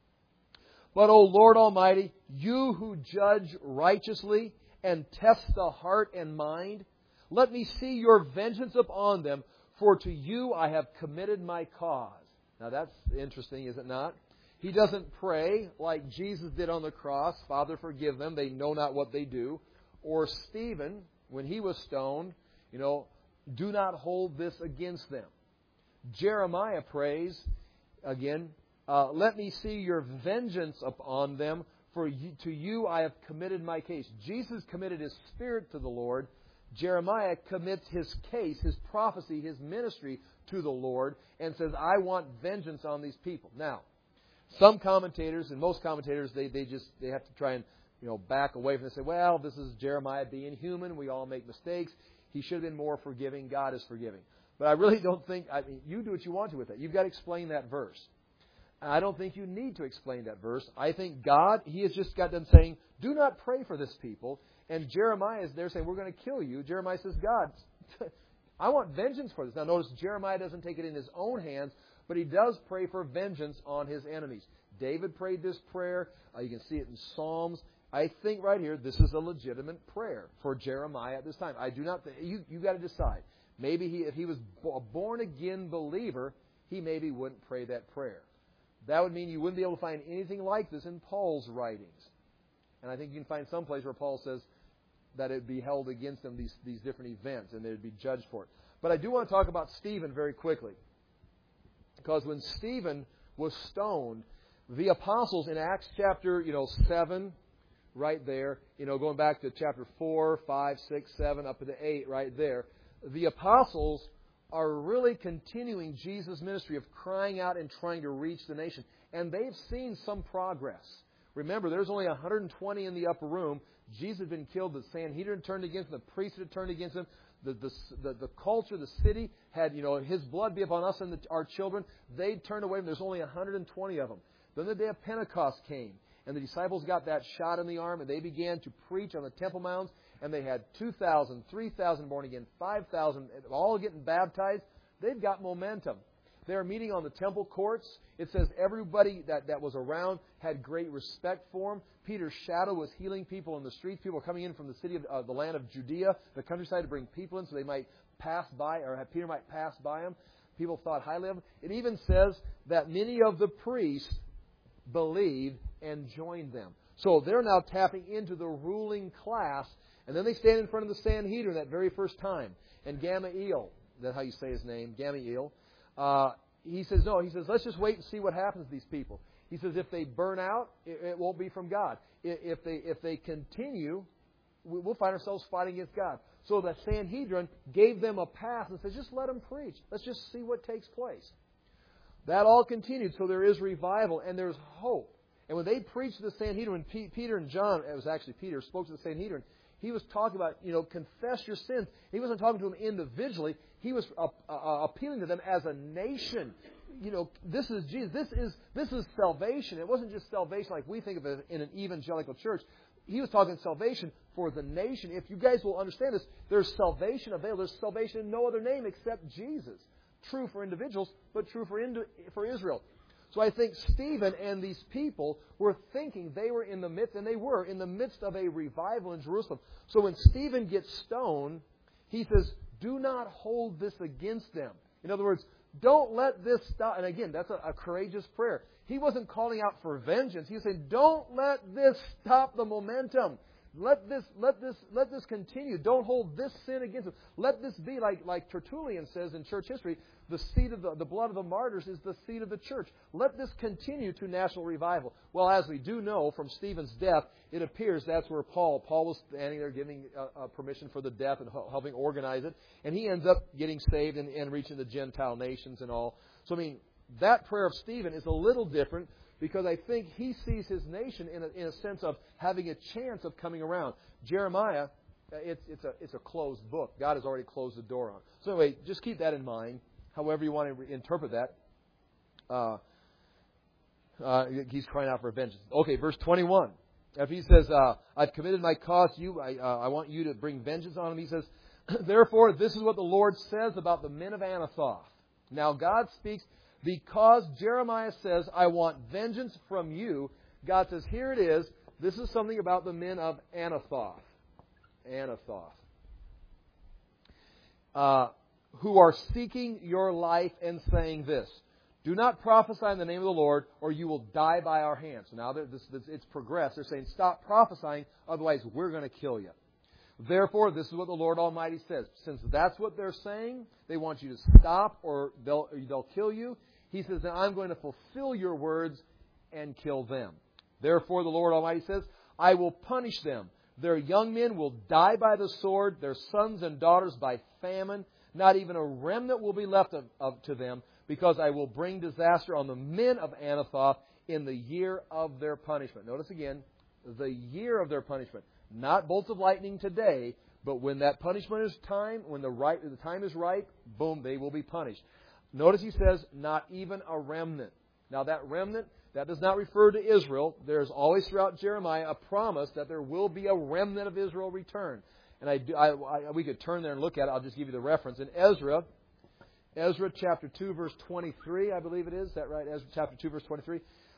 But, O Lord Almighty, you who judge righteously and test the heart and mind, let me see your vengeance upon them, for to you I have committed my cause. Now that's interesting, is it not? He doesn't pray like Jesus did on the cross, Father, forgive them, they know not what they do. Or Stephen, when he was stoned, you know, do not hold this against them. Jeremiah prays, again, uh, let me see your vengeance upon them, for you, to you I have committed my case. Jesus committed his spirit to the Lord. Jeremiah commits his case, his prophecy, his ministry to the Lord, and says, I want vengeance on these people. Now, some commentators, and most commentators, they, they just they have to try and you know back away from this and say, well, this is Jeremiah being human. We all make mistakes. He should have been more forgiving. God is forgiving. But I really don't think, I mean, you do what you want to with it. You've got to explain that verse. I don't think you need to explain that verse. I think God, He has just got done saying, do not pray for this people. And Jeremiah is there saying, we're going to kill you. Jeremiah says, God, I want vengeance for this. Now notice, Jeremiah doesn't take it in his own hands, but he does pray for vengeance on his enemies. David prayed this prayer. Uh, you can see it in Psalms. I think right here, this is a legitimate prayer for Jeremiah at this time. I do not think, you, you got to decide. Maybe he, if he was a born-again believer, he maybe wouldn't pray that prayer. That would mean you wouldn't be able to find anything like this in Paul's writings. And I think you can find some place where Paul says that it would be held against them, these, these different events, and they would be judged for it. But I do want to talk about Stephen very quickly. Because when Stephen was stoned, the apostles in Acts chapter, you know, seven, right there, you know, going back to chapter four, five, six, seven, up to the eight, right there, the apostles are really continuing Jesus' ministry of crying out and trying to reach the nation. And they've seen some progress. Remember, there's only one hundred twenty in the upper room. Jesus had been killed. The Sanhedrin turned against him. The priest had turned against him. The, the, the, the culture, the city had, you know, his blood be upon us and the, our children. They turned away. There's only one hundred twenty of them. Then the day of Pentecost came. And the disciples got that shot in the arm. And they began to preach on the Temple Mounds. And they had two thousand, three thousand born again, five thousand, all getting baptized. They've got momentum. They're meeting on the temple courts. It says everybody that, that was around had great respect for him. Peter's shadow was healing people in the streets. People were coming in from the city of uh, the land of Judea, the countryside, to bring people in so they might pass by, or have Peter might pass by him. People thought highly of him. It even says that many of the priests believed and joined them. So they're now tapping into the ruling class. And then they stand in front of the Sanhedrin that very first time. And Gamaliel, that's how you say his name, Gamaliel, uh, he says, no, he says, let's just wait and see what happens to these people. He says, if they burn out, it, it won't be from God. If they, if they continue, we'll find ourselves fighting against God. So the Sanhedrin gave them a path and said, just let them preach. Let's just see what takes place. That all continued, so there is revival and there's hope. And when they preached to the Sanhedrin, P- Peter and John, it was actually Peter, spoke to the Sanhedrin. He was talking about, you know, confess your sins. He wasn't talking to them individually. He was uh, uh, appealing to them as a nation. You know, this is Jesus. This is this is salvation. It wasn't just salvation like we think of it in an evangelical church. He was talking salvation for the nation. If you guys will understand this, there's salvation available. There's salvation in no other name except Jesus. True for individuals, but true for ind- for Israel. So I think Stephen and these people were thinking they were in the midst, and they were, in the midst of a revival in Jerusalem. So when Stephen gets stoned, he says, do not hold this against them. In other words, don't let this stop. And again, that's a, a courageous prayer. He wasn't calling out for vengeance. He was saying, don't let this stop the momentum. Let this, let this, let this continue. Don't hold this sin against them. Let this be like, like Tertullian says in church history, the seed of the, the blood of the martyrs is the seed of the church. Let this continue to national revival. Well, as we do know from Stephen's death, it appears that's where Paul, Paul was standing there giving uh, uh, permission for the death and helping organize it. And he ends up getting saved and, and reaching the Gentile nations and all. So, I mean, that prayer of Stephen is a little different, because I think he sees his nation in a, in a sense of having a chance of coming around. Jeremiah, it's, it's, a, it's a closed book. God has already closed the door on it. So anyway, just keep that in mind, however you want to re- interpret that. Uh, uh, he's crying out for vengeance. Okay, verse twenty-one. If he says, uh, I've committed my cause to you, I, uh, I want you to bring vengeance on him. He says, therefore, this is what the Lord says about the men of Anathoth. Now God speaks. Because Jeremiah says, I want vengeance from you, God says, here it is. This is something about the men of Anathoth. Anathoth. Uh, who are seeking your life and saying this. Do not prophesy in the name of the Lord, or you will die by our hands. So now this, this, it's progressed. They're saying, stop prophesying, otherwise we're going to kill you. Therefore, this is what the Lord Almighty says. Since that's what they're saying, they want you to stop or they'll, they'll kill you. He says, now I'm going to fulfill your words and kill them. Therefore, the Lord Almighty says, I will punish them. Their young men will die by the sword, their sons and daughters by famine. Not even a remnant will be left of, of, to them, because I will bring disaster on the men of Anathoth in the year of their punishment. Notice again, the year of their punishment. Not bolts of lightning today, but when that punishment is time, when the right the time is ripe, boom, they will be punished. Notice he says, not even a remnant. Now that remnant, that does not refer to Israel. There's always throughout Jeremiah a promise that there will be a remnant of Israel return. And I, I, I, we could turn there and look at it. I'll just give you the reference. In Ezra, Ezra chapter two, verse twenty-three, I believe it is. Is that right? Ezra chapter two, verse twenty-three.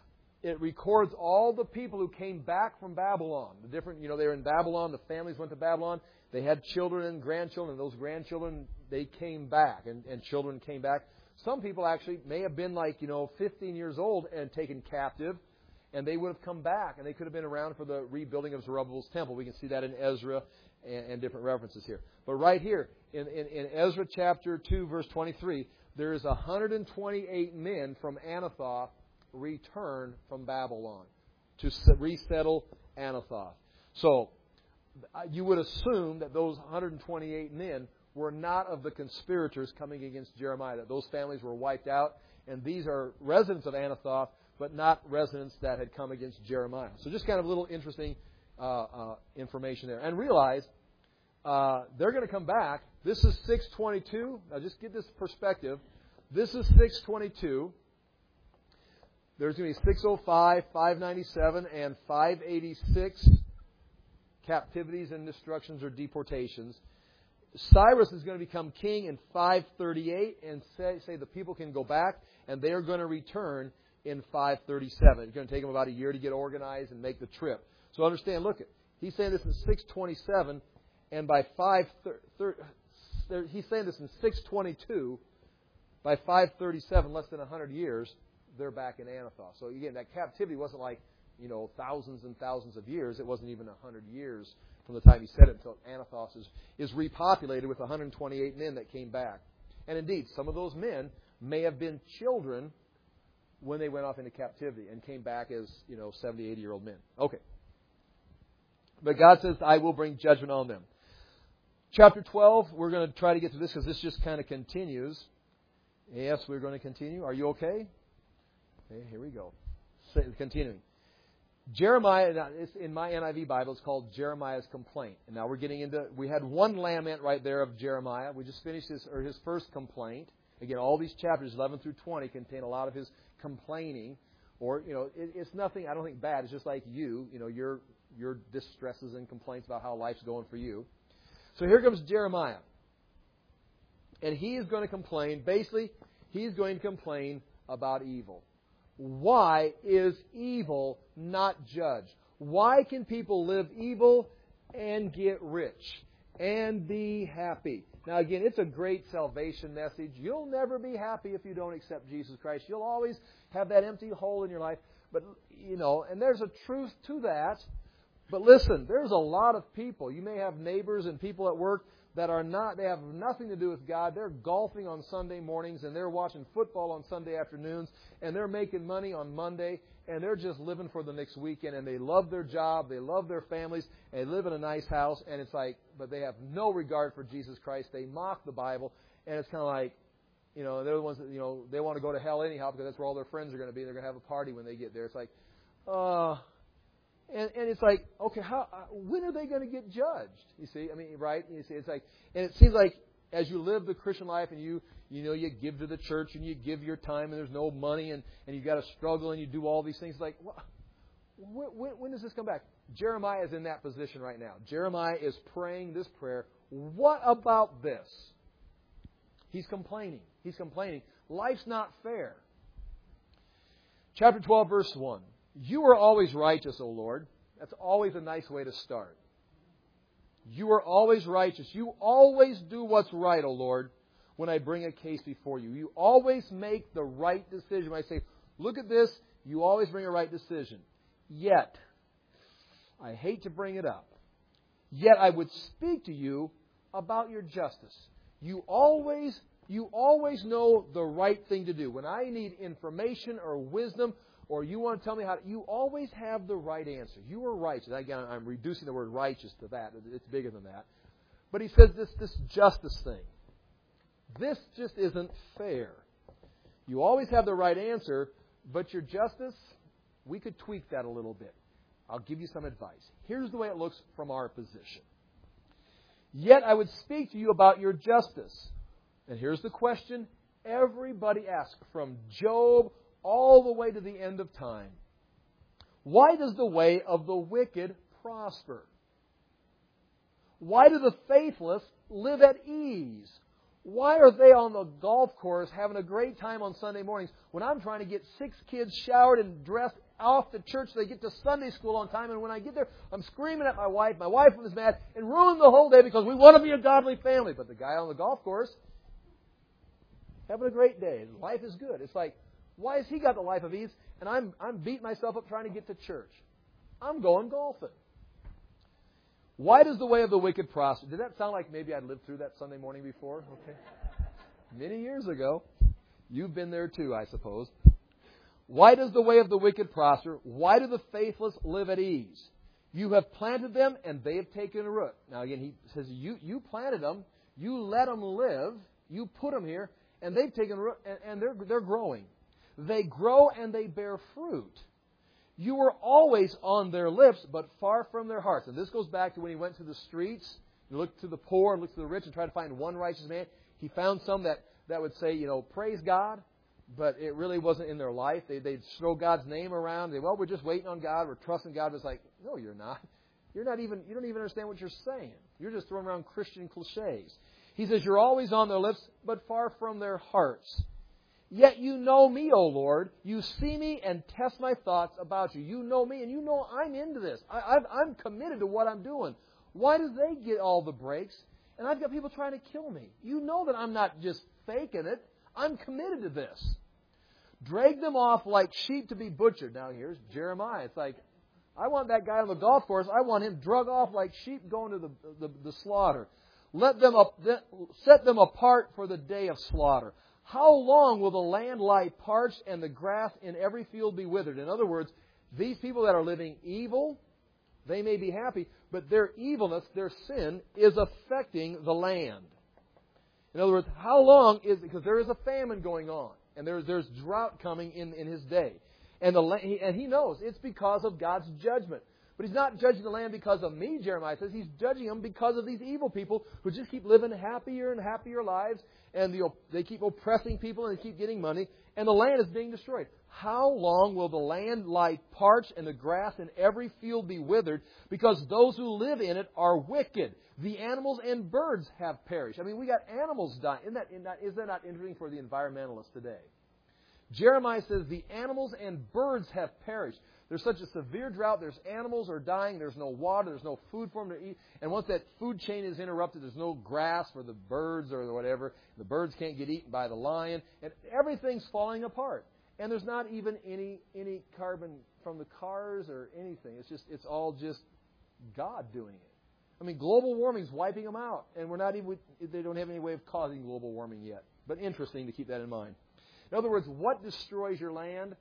It records all the people who came back from Babylon. The different, you know, they were in Babylon. The families went to Babylon. They had children and grandchildren. And those grandchildren, they came back. And, and children came back. Some people actually may have been like, you know, fifteen years old and taken captive, and they would have come back, and they could have been around for the rebuilding of Zerubbabel's temple. We can see that in Ezra and, and different references here. But right here, in, in, in Ezra chapter two, verse twenty-three, there is one hundred twenty-eight men from Anathoth return from Babylon to resettle Anathoth. So you would assume that those one hundred twenty-eight men were not of the conspirators coming against Jeremiah. That those families were wiped out, and these are residents of Anathoth, but not residents that had come against Jeremiah. So just kind of a little interesting uh, uh, information there. And realize uh, they're going to come back. This is six twenty-two. Now just get this perspective. This is six twenty-two. There's going to be six oh five, five ninety-seven, and five eighty-six captivities and destructions or deportations. Cyrus is going to become king in five thirty-eight, and say, say the people can go back, and they are going to return in five thirty-seven. It's going to take them about a year to get organized and make the trip. So understand, look, at he's saying this in six twenty-seven, and by five thirty, he's saying this in six twenty-two. By five thirty-seven, less than one hundred years, they're back in Anathoth. So again, that captivity wasn't like, you know, thousands and thousands of years. It wasn't even one hundred years from the time he said it until Anathoth is, is repopulated with one hundred twenty-eight men that came back. And indeed, some of those men may have been children when they went off into captivity and came back as, you know, seventy, eighty-year-old men. Okay. But God says, I will bring judgment on them. Chapter twelve, we're going to try to get to this because this just kind of continues. Yes, we're going to continue. Are you okay? Okay, here we go. Continuing. Jeremiah, in my N I V Bible, it's called Jeremiah's complaint. And now we're getting into, we had one lament right there of Jeremiah. We just finished his, or his first complaint. Again, all these chapters, eleven through twenty, contain a lot of his complaining. Or, you know, it, it's nothing, I don't think, bad. It's just like you, you know, your, your distresses and complaints about how life's going for you. So here comes Jeremiah. And he is going to complain, basically, he's going to complain about evil. Why is evil not judged? Why can people live evil and get rich and be happy? Now again, it's a great salvation message. You'll never be happy if you don't accept Jesus Christ. You'll always have that empty hole in your life. But, you know, and there's a truth to that. But listen, there's a lot of people. You may have neighbors and people at work that are not, they have nothing to do with God. They're golfing on Sunday mornings and they're watching football on Sunday afternoons and they're making money on Monday and they're just living for the next weekend and they love their job, they love their families, and they live in a nice house, and it's like, but they have no regard for Jesus Christ. They mock the Bible, and it's kind of like, you know, they're the ones that, you know, they want to go to hell anyhow because that's where all their friends are going to be. They're going to have a party when they get there. It's like, uh, and, and it's like, okay, how, when are they going to get judged? You see, I mean, right? You see, it's like, and it seems like as you live the Christian life and you, you know, you give to the church and you give your time and there's no money and, and you got to struggle and you do all these things. It's like, well, when, when does this come back? Jeremiah is in that position right now. Jeremiah is praying this prayer. What about this? He's complaining. He's complaining. Life's not fair. Chapter twelve, verse one. You are always righteous, O Lord. That's always a nice way to start. You are always righteous. You always do what's right, O Lord, when I bring a case before you. You always make the right decision. When I say, look at this, you always bring a right decision. Yet, I hate to bring it up, yet I would speak to you about your justice. You always, you always know the right thing to do. When I need information or wisdom, or you want to tell me how, you always have the right answer. You are righteous. Again, I'm reducing the word righteous to that. It's bigger than that. But he says this, this justice thing. This just isn't fair. You always have the right answer, but your justice, we could tweak that a little bit. I'll give you some advice. Here's the way it looks from our position. Yet I would speak to you about your justice. And here's the question everybody asks, from Job all the way to the end of time. Why does the way of the wicked prosper? Why do the faithless live at ease? Why are they on the golf course having a great time on Sunday mornings when I'm trying to get six kids showered and dressed off to church so they get to Sunday school on time, and when I get there, I'm screaming at my wife. My wife is mad and ruining the whole day because we want to be a godly family. But the guy on the golf course having a great day. Life is good. It's like, why has he got the life of ease and I'm I'm beating myself up trying to get to church? I'm going golfing. Why does the way of the wicked prosper? Did that sound like maybe I'd lived through that Sunday morning before? Okay. Many years ago. You've been there too, I suppose. Why does the way of the wicked prosper? Why do the faithless live at ease? You have planted them and they have taken root. Now again, he says, you, you planted them, you let them live, you put them here, and they've taken root, and, and they're, they're growing. They grow and they bear fruit. You were always on their lips, but far from their hearts. And this goes back to when he went to the streets, he looked to the poor and looked to the rich and tried to find one righteous man. He found some that, that would say, you know, praise God, but it really wasn't in their life. They, they'd throw God's name around. They, well, we're just waiting on God. We're trusting God. It's like, no, you're not. You're not even, you don't even understand what you're saying. You're just throwing around Christian cliches. He says, you're always on their lips, but far from their hearts. Yet you know me, O Lord. You see me and test my thoughts about you. You know me, and you know I'm into this. I, I've, I'm committed to what I'm doing. Why do they get all the breaks? And I've got people trying to kill me. You know that I'm not just faking it. I'm committed to this. Drag them off like sheep to be butchered. Now here's Jeremiah. It's like, I want that guy on the golf course. I want him drug off like sheep going to the, the, the slaughter. Let them up, set them apart for the day of slaughter. How long will the land lie parched and the grass in every field be withered? In other words, these people that are living evil, they may be happy, but their evilness, their sin, is affecting the land. In other words, how long is it? Because there is a famine going on, and there's there's drought coming in, in his day. And, the, and he knows it's because of God's judgment. But he's not judging the land because of me, Jeremiah says. He's judging them because of these evil people who just keep living happier and happier lives. And the, they keep oppressing people and they keep getting money. And the land is being destroyed. How long will the land lie parched and the grass in every field be withered? Because those who live in it are wicked. The animals and birds have perished. I mean, we got animals dying. Isn't that, isn't that, is that not interesting for the environmentalists today? Jeremiah says, the animals and birds have perished. There's such a severe drought. There's animals are dying. There's no water. There's no food for them to eat. And once that food chain is interrupted, there's no grass for the birds or whatever. The birds can't get eaten by the lion. And everything's falling apart. And there's not even any any carbon from the cars or anything. It's just it's all just God doing it. I mean, global warming's wiping them out. And we're not even they don't have any way of causing global warming yet. But interesting to keep that in mind. In other words, what destroys your land?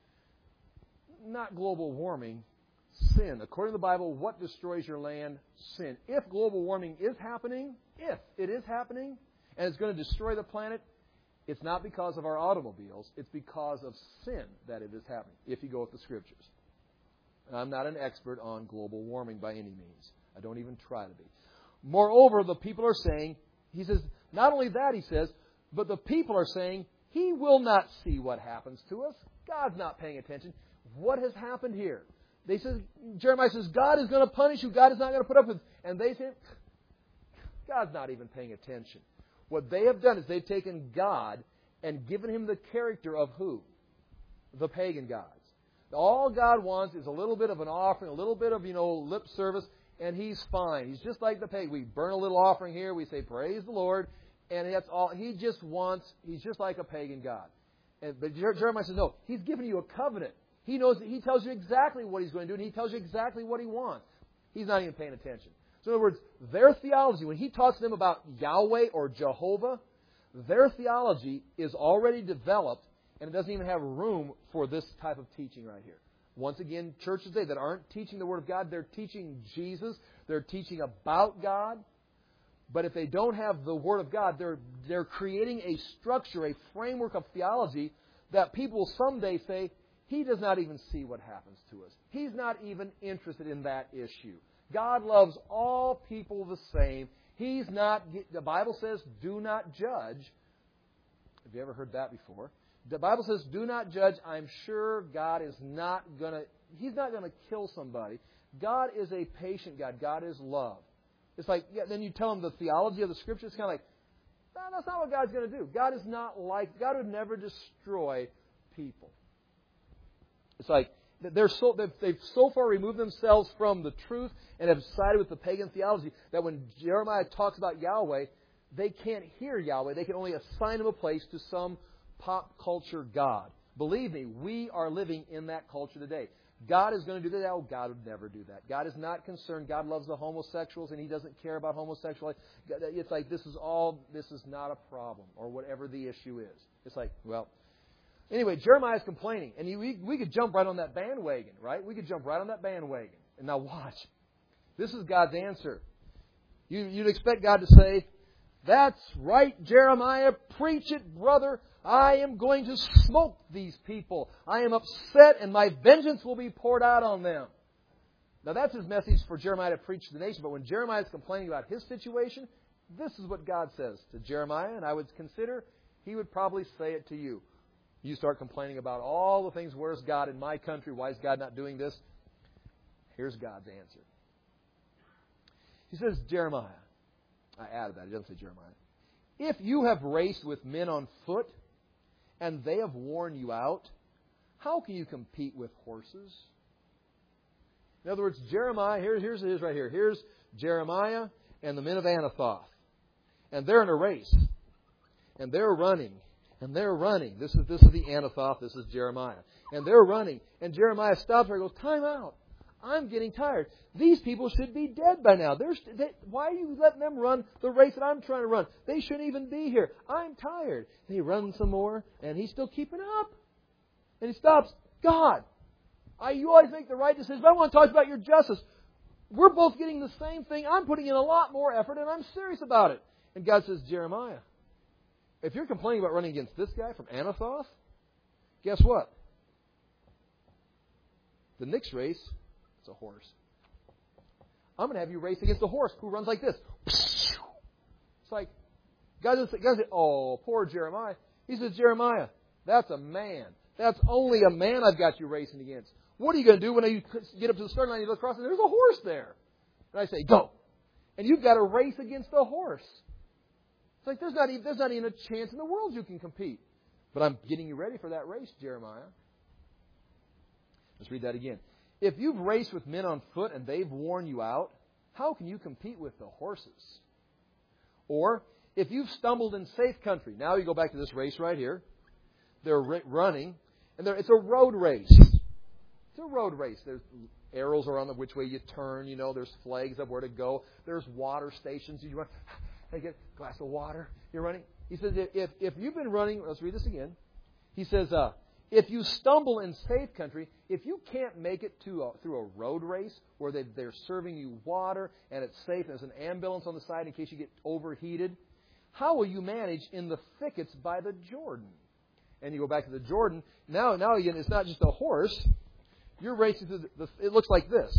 Not global warming, sin. According to the Bible, what destroys your land? Sin. If global warming is happening, if it is happening, and it's going to destroy the planet, it's not because of our automobiles. It's because of sin that it is happening, if you go with the Scriptures. And I'm not an expert on global warming by any means. I don't even try to be. Moreover, the people are saying, he says, not only that, he says, but the people are saying, He will not see what happens to us. God's not paying attention. What has happened here? They says, Jeremiah says, God is going to punish you. God is not going to put up with it. And they say, God's not even paying attention. What they have done is they've taken God and given Him the character of who? The pagan gods. All God wants is a little bit of an offering, a little bit of, you know, lip service, and He's fine. He's just like the pagan. We burn a little offering here. We say, praise the Lord. And that's all. He just wants, He's just like a pagan god. And, but Jeremiah says, no, He's given you a covenant. He knows that He tells you exactly what He's going to do, and He tells you exactly what He wants. He's not even paying attention. So in other words, their theology, when He talks to them about Yahweh or Jehovah, their theology is already developed, and it doesn't even have room for this type of teaching right here. Once again, churches today that aren't teaching the Word of God, they're teaching Jesus, they're teaching about God. But if they don't have the Word of God, they're they're creating a structure, a framework of theology that people will someday say, He does not even see what happens to us. He's not even interested in that issue. God loves all people the same. He's not, the Bible says, do not judge. Have you ever heard that before? The Bible says, do not judge. I'm sure God is not going to, He's not going to kill somebody. God is a patient God. God is love. It's like, yeah, then you tell them the theology of the Scripture. It's kind of like, no, that's not what God's going to do. God is not like, God would never destroy people. It's like, they're so, they've, they've so far removed themselves from the truth and have sided with the pagan theology that when Jeremiah talks about Yahweh, they can't hear Yahweh. They can only assign Him a place to some pop culture God. Believe me, we are living in that culture today. God is going to do that. Oh, God would never do that. God is not concerned. God loves the homosexuals and He doesn't care about homosexuality. It's like this is all, this is not a problem or whatever the issue is. It's like, well, anyway, Jeremiah is complaining. And you, we, we could jump right on that bandwagon, right? We could jump right on that bandwagon. And now watch. This is God's answer. You, you'd expect God to say, that's right, Jeremiah. Preach it, brother. I am going to smoke these people. I am upset and my vengeance will be poured out on them. Now that's his message for Jeremiah to preach to the nation. But when Jeremiah is complaining about his situation, this is what God says to Jeremiah. And I would consider He would probably say it to you. You start complaining about all the things. Where's God in my country? Why is God not doing this? Here's God's answer. He says, Jeremiah. I added that. He doesn't say Jeremiah. If you have raced with men on foot, and they have worn you out, how can you compete with horses? In other words, Jeremiah, here, here's it is right here. Here's Jeremiah and the men of Anathoth. And they're in a race. And they're running. And they're running. This is this is the Anathoth. This is Jeremiah. And they're running. And Jeremiah stops there and goes, time out. I'm getting tired. These people should be dead by now. They're, they, why are you letting them run the race that I'm trying to run? They shouldn't even be here. I'm tired. And he runs some more, and he's still keeping up. And he stops. God, I, you always make the right decision. I want to talk about your justice. We're both getting the same thing. I'm putting in a lot more effort, and I'm serious about it. And God says, Jeremiah, if you're complaining about running against this guy from Anathoth, guess what? The next race, it's a horse. I'm going to have you race against a horse who runs like this. It's like, God doesn't say, God says, oh, poor Jeremiah. He says, Jeremiah, that's a man. That's only a man I've got you racing against. What are you going to do when you get up to the starting line and you look across and there's a horse there? And I say, go. And you've got to race against a horse. It's like there's not even, there's not even a chance in the world you can compete. But I'm getting you ready for that race, Jeremiah. Let's read that again. If you've raced with men on foot and they've worn you out, how can you compete with the horses? Or, if you've stumbled in safe country, now you go back to this race right here. They're running, and they're, it's a road race. It's a road race. There's arrows around the which way you turn. You know, there's flags of where to go. There's water stations. You run. I get a glass of water. You're running. He says, if if you've been running, let's read this again. He says, uh, if you stumble in safe country, if you can't make it to a, through a road race where they, they're serving you water and it's safe and there's an ambulance on the side in case you get overheated, how will you manage in the thickets by the Jordan? And you go back to the Jordan. Now, now again, it's not just a horse. You're racing through the, the it looks like this.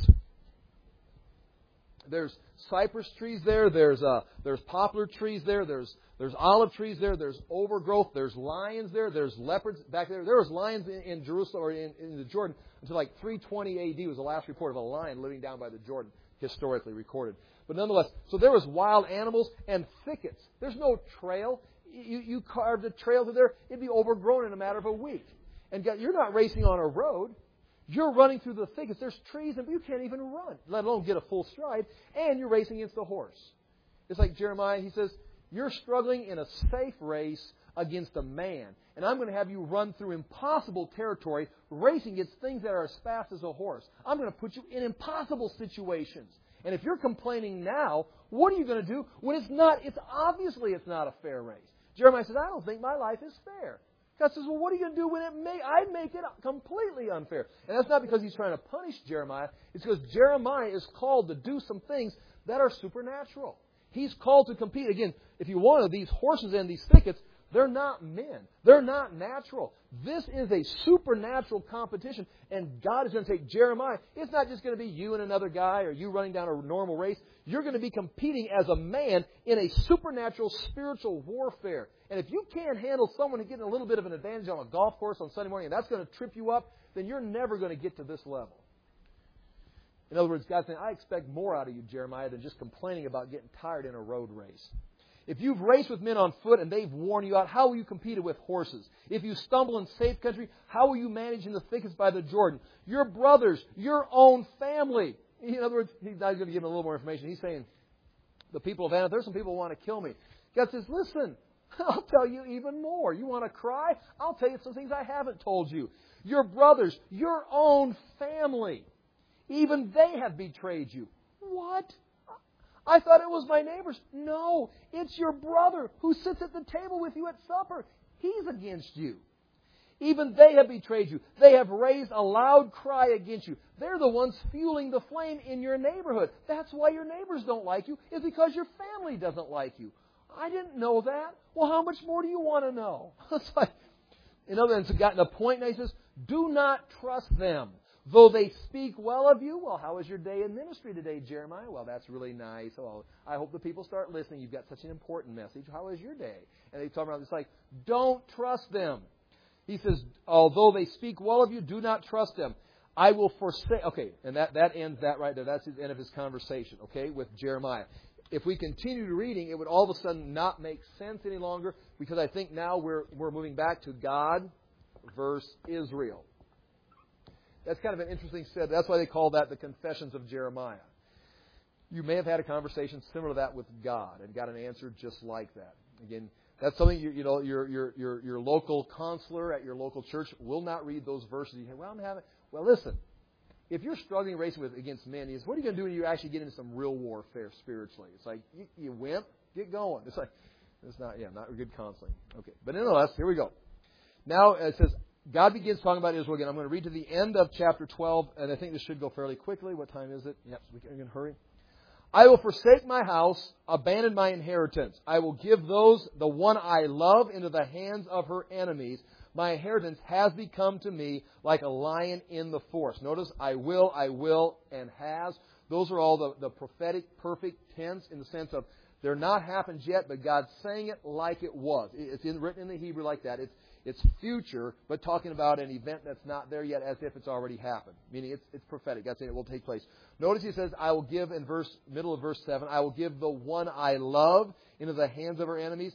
There's cypress trees there. There's uh, there's poplar trees there. There's there's olive trees there. There's overgrowth. There's lions there. There's leopards back there. There was lions in, in Jerusalem or in, in the Jordan until like three twenty A D was the last report of a lion living down by the Jordan, historically recorded. But nonetheless, so there was wild animals and thickets. There's no trail. You, you carved a trail through there, it'd be overgrown in a matter of a week. And you're not racing on a road. You're running through the thickets. There's trees, and you can't even run, let alone get a full stride. And you're racing against the horse. It's like Jeremiah, he says, you're struggling in a safe race against a man. And I'm going to have you run through impossible territory, racing against things that are as fast as a horse. I'm going to put you in impossible situations. And if you're complaining now, what are you going to do when it's not, it's obviously it's not a fair race? Jeremiah says, I don't think my life is fair. God says, well, what are you going to do when it may, I make it completely unfair? And that's not because he's trying to punish Jeremiah. It's because Jeremiah is called to do some things that are supernatural. He's called to compete. Again, if you want to, these horses and these thickets, they're not men. They're not natural. This is a supernatural competition, and God is going to take Jeremiah. It's not just going to be you and another guy or you running down a normal race. You're going to be competing as a man in a supernatural spiritual warfare. And if you can't handle someone getting a little bit of an advantage on a golf course on Sunday morning, and that's going to trip you up, then you're never going to get to this level. In other words, God's saying, I expect more out of you, Jeremiah, than just complaining about getting tired in a road race. If you've raced with men on foot and they've worn you out, how will you compete with horses? If you stumble in safe country, how will you manage in the thickets by the Jordan? Your brothers, your own family. In other words, he's not going to give him a little more information. He's saying, the people of Anath, there's some people who want to kill me. God says, listen, I'll tell you even more. You want to cry? I'll tell you some things I haven't told you. Your brothers, your own family, even they have betrayed you. What? I thought it was my neighbors. No, it's your brother who sits at the table with you at supper. He's against you. Even they have betrayed you. They have raised a loud cry against you. They're the ones fueling the flame in your neighborhood. That's why your neighbors don't like you, is because your family doesn't like you. I didn't know that. Well, how much more do you want to know? It's like, in other words, it's gotten a point now. He says, do not trust them. Though they speak well of you, well, how was your day in ministry today, Jeremiah? Well, that's really nice. Well, I hope the people start listening. You've got such an important message. How was your day? And they talk about it's like, don't trust them. He says, although they speak well of you, do not trust them. I will forsake. Okay, and that, that ends that right there. That's the end of his conversation, okay, with Jeremiah. If we continue reading, it would all of a sudden not make sense any longer, because I think now we're we're moving back to God versus Israel. That's kind of an interesting set. That's why they call that the Confessions of Jeremiah. You may have had a conversation similar to that with God and got an answer just like that. Again, that's something you, you know your your your your local counselor at your local church will not read those verses. You say, well, I'm having. Well, listen. If you're struggling racing with against men, is what are you going to do when you actually get into some real warfare spiritually? It's like you, you wimp, get going. It's like it's not yeah, not good counseling. Okay, but nonetheless, here we go. Now it says God begins talking about Israel again. I'm going to read to the end of chapter twelve, and I think this should go fairly quickly. What time is it? Yes, we can, we can hurry. I will forsake my house, abandon my inheritance. I will give those, the one I love, into the hands of her enemies. My inheritance has become to me like a lion in the forest. Notice, I will, I will, and has. Those are all the, the prophetic, perfect tense in the sense of they're not happened yet, but God's saying it like it was. It's in, written in the Hebrew like that. It's It's future, but talking about an event that's not there yet as if it's already happened. Meaning it's it's prophetic. That's saying it will take place. Notice he says, I will give in verse middle of verse seven, I will give the one I love into the hands of her enemies.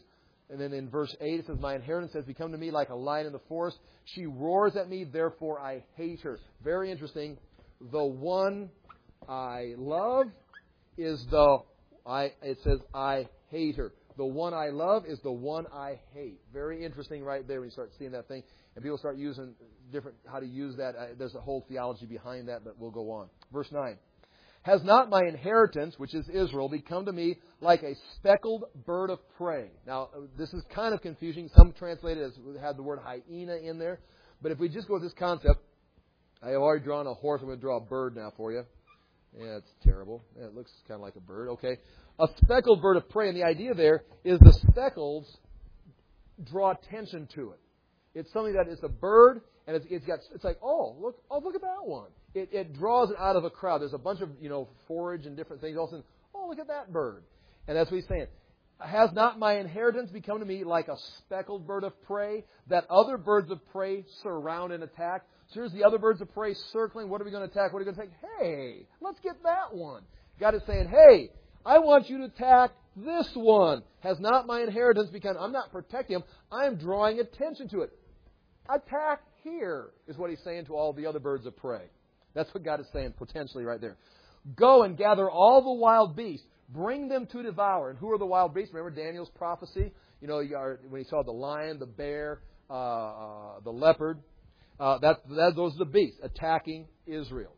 And then in verse eight it says, my inheritance has become to me like a lion in the forest. She roars at me, therefore I hate her. Very interesting. The one I love is the, I. it says, I hate her. The one I love is the one I hate. Very interesting right there when you start seeing that thing. And people start using different, how to use that. Uh, there's a whole theology behind that, but we'll go on. Verse nine. Has not my inheritance, which is Israel, become to me like a speckled bird of prey? Now, this is kind of confusing. Some translate it as have the word hyena in there. But if we just go with this concept, I have already drawn a horse. I'm going to draw a bird now for you. Yeah, it's terrible. Yeah, it looks kind of like a bird. Okay. A speckled bird of prey. And the idea there is the speckles draw attention to it. It's something that is a bird, and it's, it's got. It's like, oh, look, oh, look at that one. It, it draws it out of a crowd. There's a bunch of, you know, forage and different things. All of a sudden, oh, look at that bird. And that's what he's saying. Has not my inheritance become to me like a speckled bird of prey that other birds of prey surround and attack? So here's the other birds of prey circling. What are we going to attack? What are we going to attack? Hey, let's get that one. God is saying, hey, I want you to attack this one. Has not my inheritance become... I'm not protecting him. I'm drawing attention to it. Attack here is what he's saying to all the other birds of prey. That's what God is saying potentially right there. Go and gather all the wild beasts. Bring them to devour. And who are the wild beasts? Remember Daniel's prophecy? You know, when he saw the lion, the bear, uh, uh, the leopard. Uh, that, that, those are the beasts attacking Israel.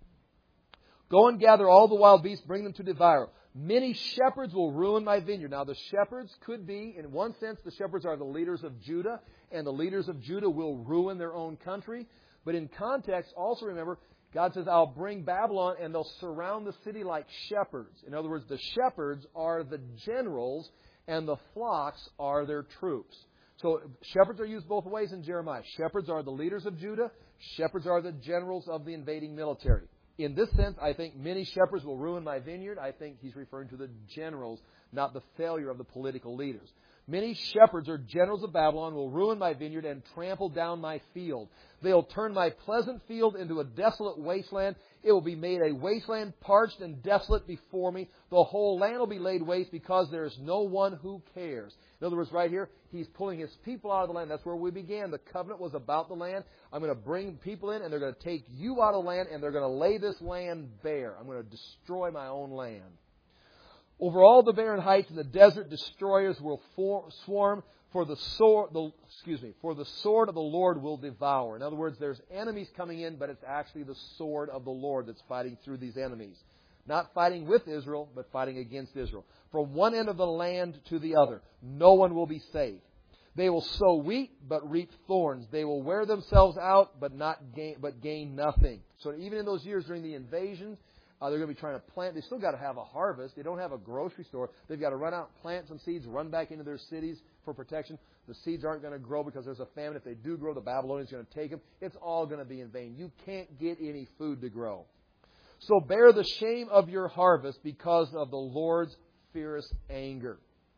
Go and gather all the wild beasts. Bring them to devour. Many shepherds will ruin my vineyard. Now, the shepherds could be, in one sense, the shepherds are the leaders of Judah, and the leaders of Judah will ruin their own country. But in context, also remember, God says, I'll bring Babylon, and they'll surround the city like shepherds. In other words, the shepherds are the generals, and the flocks are their troops. So shepherds are used both ways in Jeremiah. Shepherds are the leaders of Judah. Shepherds are the generals of the invading military. In this sense, I think many shepherds will ruin my vineyard. I think he's referring to the generals, not the failure of the political leaders. Many shepherds or generals of Babylon will ruin my vineyard and trample down my field. They'll turn my pleasant field into a desolate wasteland. It will be made a wasteland, parched and desolate before me. The whole land will be laid waste because there is no one who cares. In other words, right here, he's pulling his people out of the land. That's where we began. The covenant was about the land. I'm going to bring people in, and they're going to take you out of the land, and they're going to lay this land bare. I'm going to destroy my own land. Over all the barren heights and the desert, destroyers will for, swarm. For the sword, the, excuse me, for the sword of the Lord will devour. In other words, there's enemies coming in, but it's actually the sword of the Lord that's fighting through these enemies. Not fighting with Israel, but fighting against Israel. From one end of the land to the other, no one will be safe. They will sow wheat, but reap thorns. They will wear themselves out, but not gain, but gain nothing. So even in those years during the invasions, uh, they're going to be trying to plant. They still got to have a harvest. They don't have a grocery store. They've got to run out, plant some seeds, run back into their cities for protection. The seeds aren't going to grow because there's a famine. If they do grow, the Babylonians are going to take them. It's all going to be in vain. You can't get any food to grow. So bear the shame of your harvest because of the Lord's fierce anger.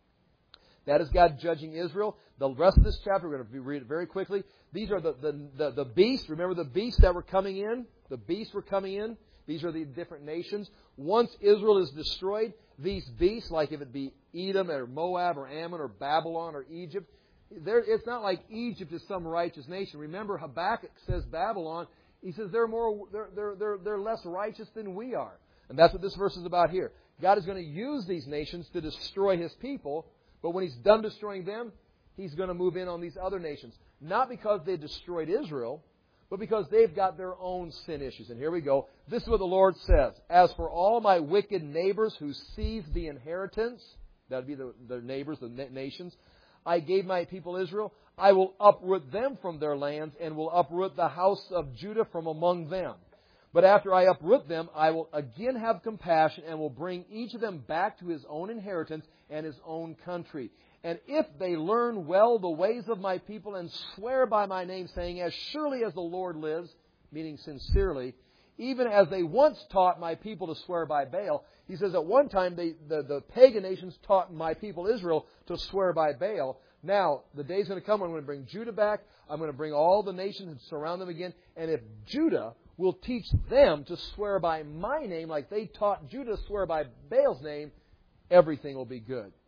That is God judging Israel. The rest of this chapter, we're going to read it very quickly. These are the, the, the, the beasts. Remember the beasts that were coming in? The beasts were coming in. These are the different nations. Once Israel is destroyed, these beasts, like if it be Edom or Moab or Ammon or Babylon or Egypt, it's not like Egypt is some righteous nation. Remember, Habakkuk says Babylon, he says they're more they're they're they're, they're less righteous than we are. And that's what this verse is about here. God is going to use these nations to destroy His people, but when He's done destroying them, He's going to move in on these other nations. Not because they destroyed Israel, but because they've got their own sin issues. And here we go. This is what the Lord says. As for all my wicked neighbors who seized the inheritance, that would be the, the neighbors, the nations, I gave my people Israel, I will uproot them from their lands and will uproot the house of Judah from among them. But after I uproot them, I will again have compassion and will bring each of them back to his own inheritance and his own country. And if they learn well the ways of my people and swear by my name, saying, as surely as the Lord lives, meaning sincerely, even as they once taught my people to swear by Baal. He says at one time they, the, the pagan nations taught my people Israel to swear by Baal. Now, the day's going to come when I'm going to bring Judah back. I'm going to bring all the nations and surround them again. And if Judah will teach them to swear by my name like they taught Judah to swear by Baal's name, everything will be good.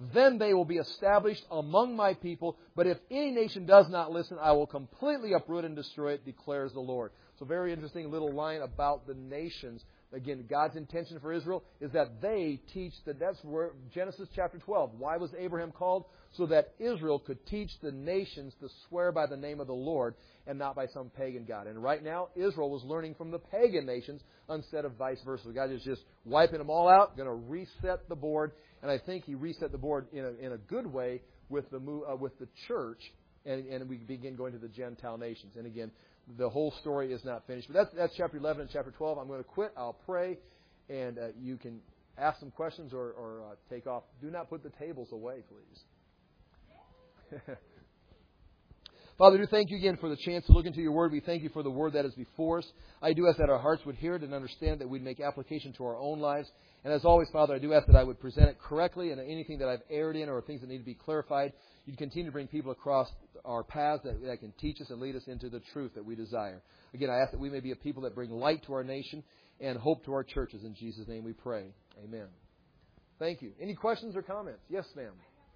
Then they will be established among my people. But if any nation does not listen, I will completely uproot and destroy it, declares the Lord. So very interesting little line about the nations. Again, God's intention for Israel is that they teach the, that's where Genesis chapter twelve. Why was Abraham called? So that Israel could teach the nations to swear by the name of the Lord and not by some pagan god. And right now, Israel was learning from the pagan nations instead of vice versa. God is just wiping them all out, going to reset the board. And I think He reset the board in a, in a good way with the uh, with the church, and, and we begin going to the Gentile nations. And again, the whole story is not finished. But that's, that's chapter eleven and chapter twelve. I'm going to quit. I'll pray, and uh, you can ask some questions or, or uh, take off. Do not put the tables away, please. Father, we do thank you again for the chance to look into your word. We thank you for the word that is before us. I do ask that our hearts would hear it and understand, that we'd make application to our own lives. And as always, Father, I do ask that I would present it correctly, and anything that I've erred in or things that need to be clarified, you'd continue to bring people across our paths that, that can teach us and lead us into the truth that we desire. Again, I ask that we may be a people that bring light to our nation and hope to our churches. In Jesus' name we pray. Amen. Thank you. Any questions or comments? Yes, ma'am.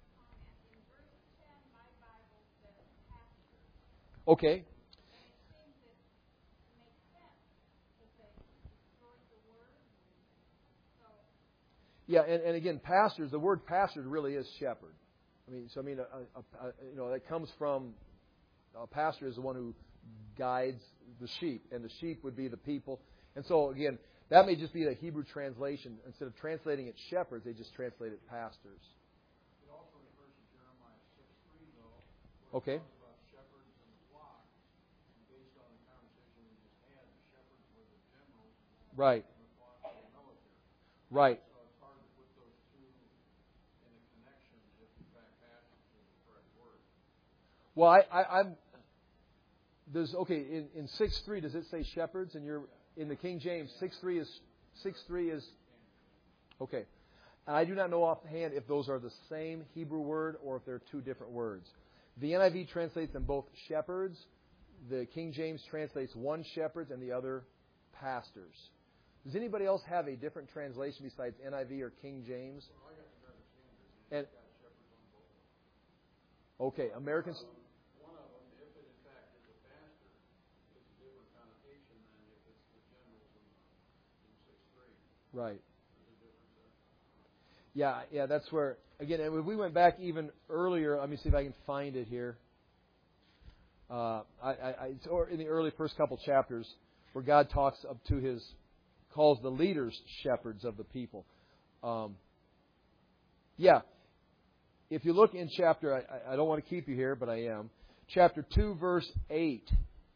Okay. Yeah, and, and again, pastors, the word pastor really is shepherd. I mean, so I mean, a, a, a, you know, that comes from, a pastor is the one who guides the sheep, and the sheep would be the people. And so again, that may just be the Hebrew translation. Instead of translating it shepherds, they just translate it pastors. It also refers to Jeremiah six three, though. Okay. Right. Right. So it's hard to put those two in a connection if in fact pastor is the correct word. Well, I, I, I'm. There's okay in, in six three. Does it say shepherds? And you're in the King James. Six three is six three is. Okay. I do not know offhand if those are the same Hebrew word or if they're two different words. The N I V translates them both shepherds. The King James translates one shepherds and the other pastors. Does anybody else have a different translation besides N I V or King James? Well, I got American Standard. And got shepherds on both. Okay, Americans. One of them, if it in fact is a pastor, is a different connotation than if it's the generals in, the, in six three. Right. There's a difference there. Yeah, yeah, that's where, again, and if we went back even earlier, let me see if I can find it here. Uh, I, I, I, it's in the early first couple chapters where God talks up to His, calls the leaders shepherds of the people. Um, yeah. If you look in chapter, I, I don't want to keep you here, but I am. Chapter two, verse eight.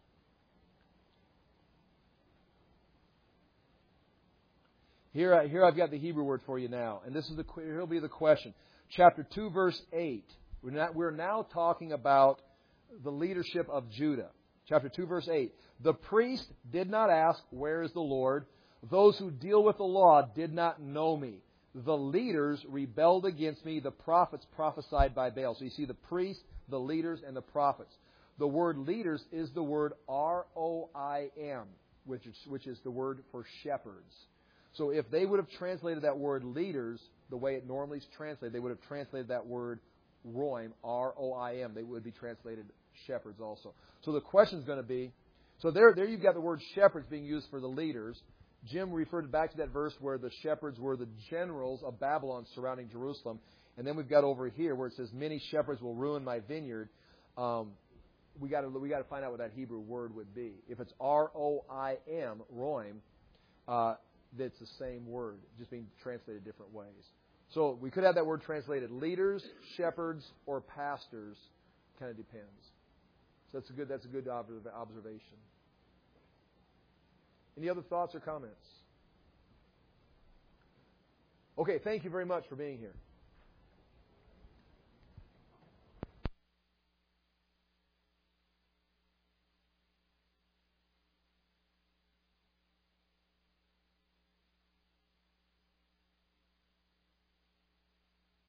Here, I, here I've got the Hebrew word for you now. And this is the, here'll be the question. Chapter two, verse eight. We're, not, we're now talking about the leadership of Judah. Chapter two, verse eight. The priest did not ask, where is the Lord? Those who deal with the law did not know me. The leaders rebelled against me. The prophets prophesied by Baal. So you see the priests, the leaders, and the prophets. The word leaders is the word R O I M, which is, which is the word for shepherds. So if they would have translated that word leaders the way it normally is translated, they would have translated that word roim, R O I M. They would be translated shepherds also. So the question is going to be, so there, there you've got the word shepherds being used for the leaders. Jim referred back to that verse where the shepherds were the generals of Babylon surrounding Jerusalem. And then we've got over here where it says, many shepherds will ruin my vineyard. Um, we got to we got to find out what that Hebrew word would be. If it's R O I M, roim, uh, that's the same word, just being translated different ways. So we could have that word translated leaders, shepherds, or pastors. Kind of depends. So that's a good that's a good observation. Any other thoughts or comments? Okay, thank you very much for being here.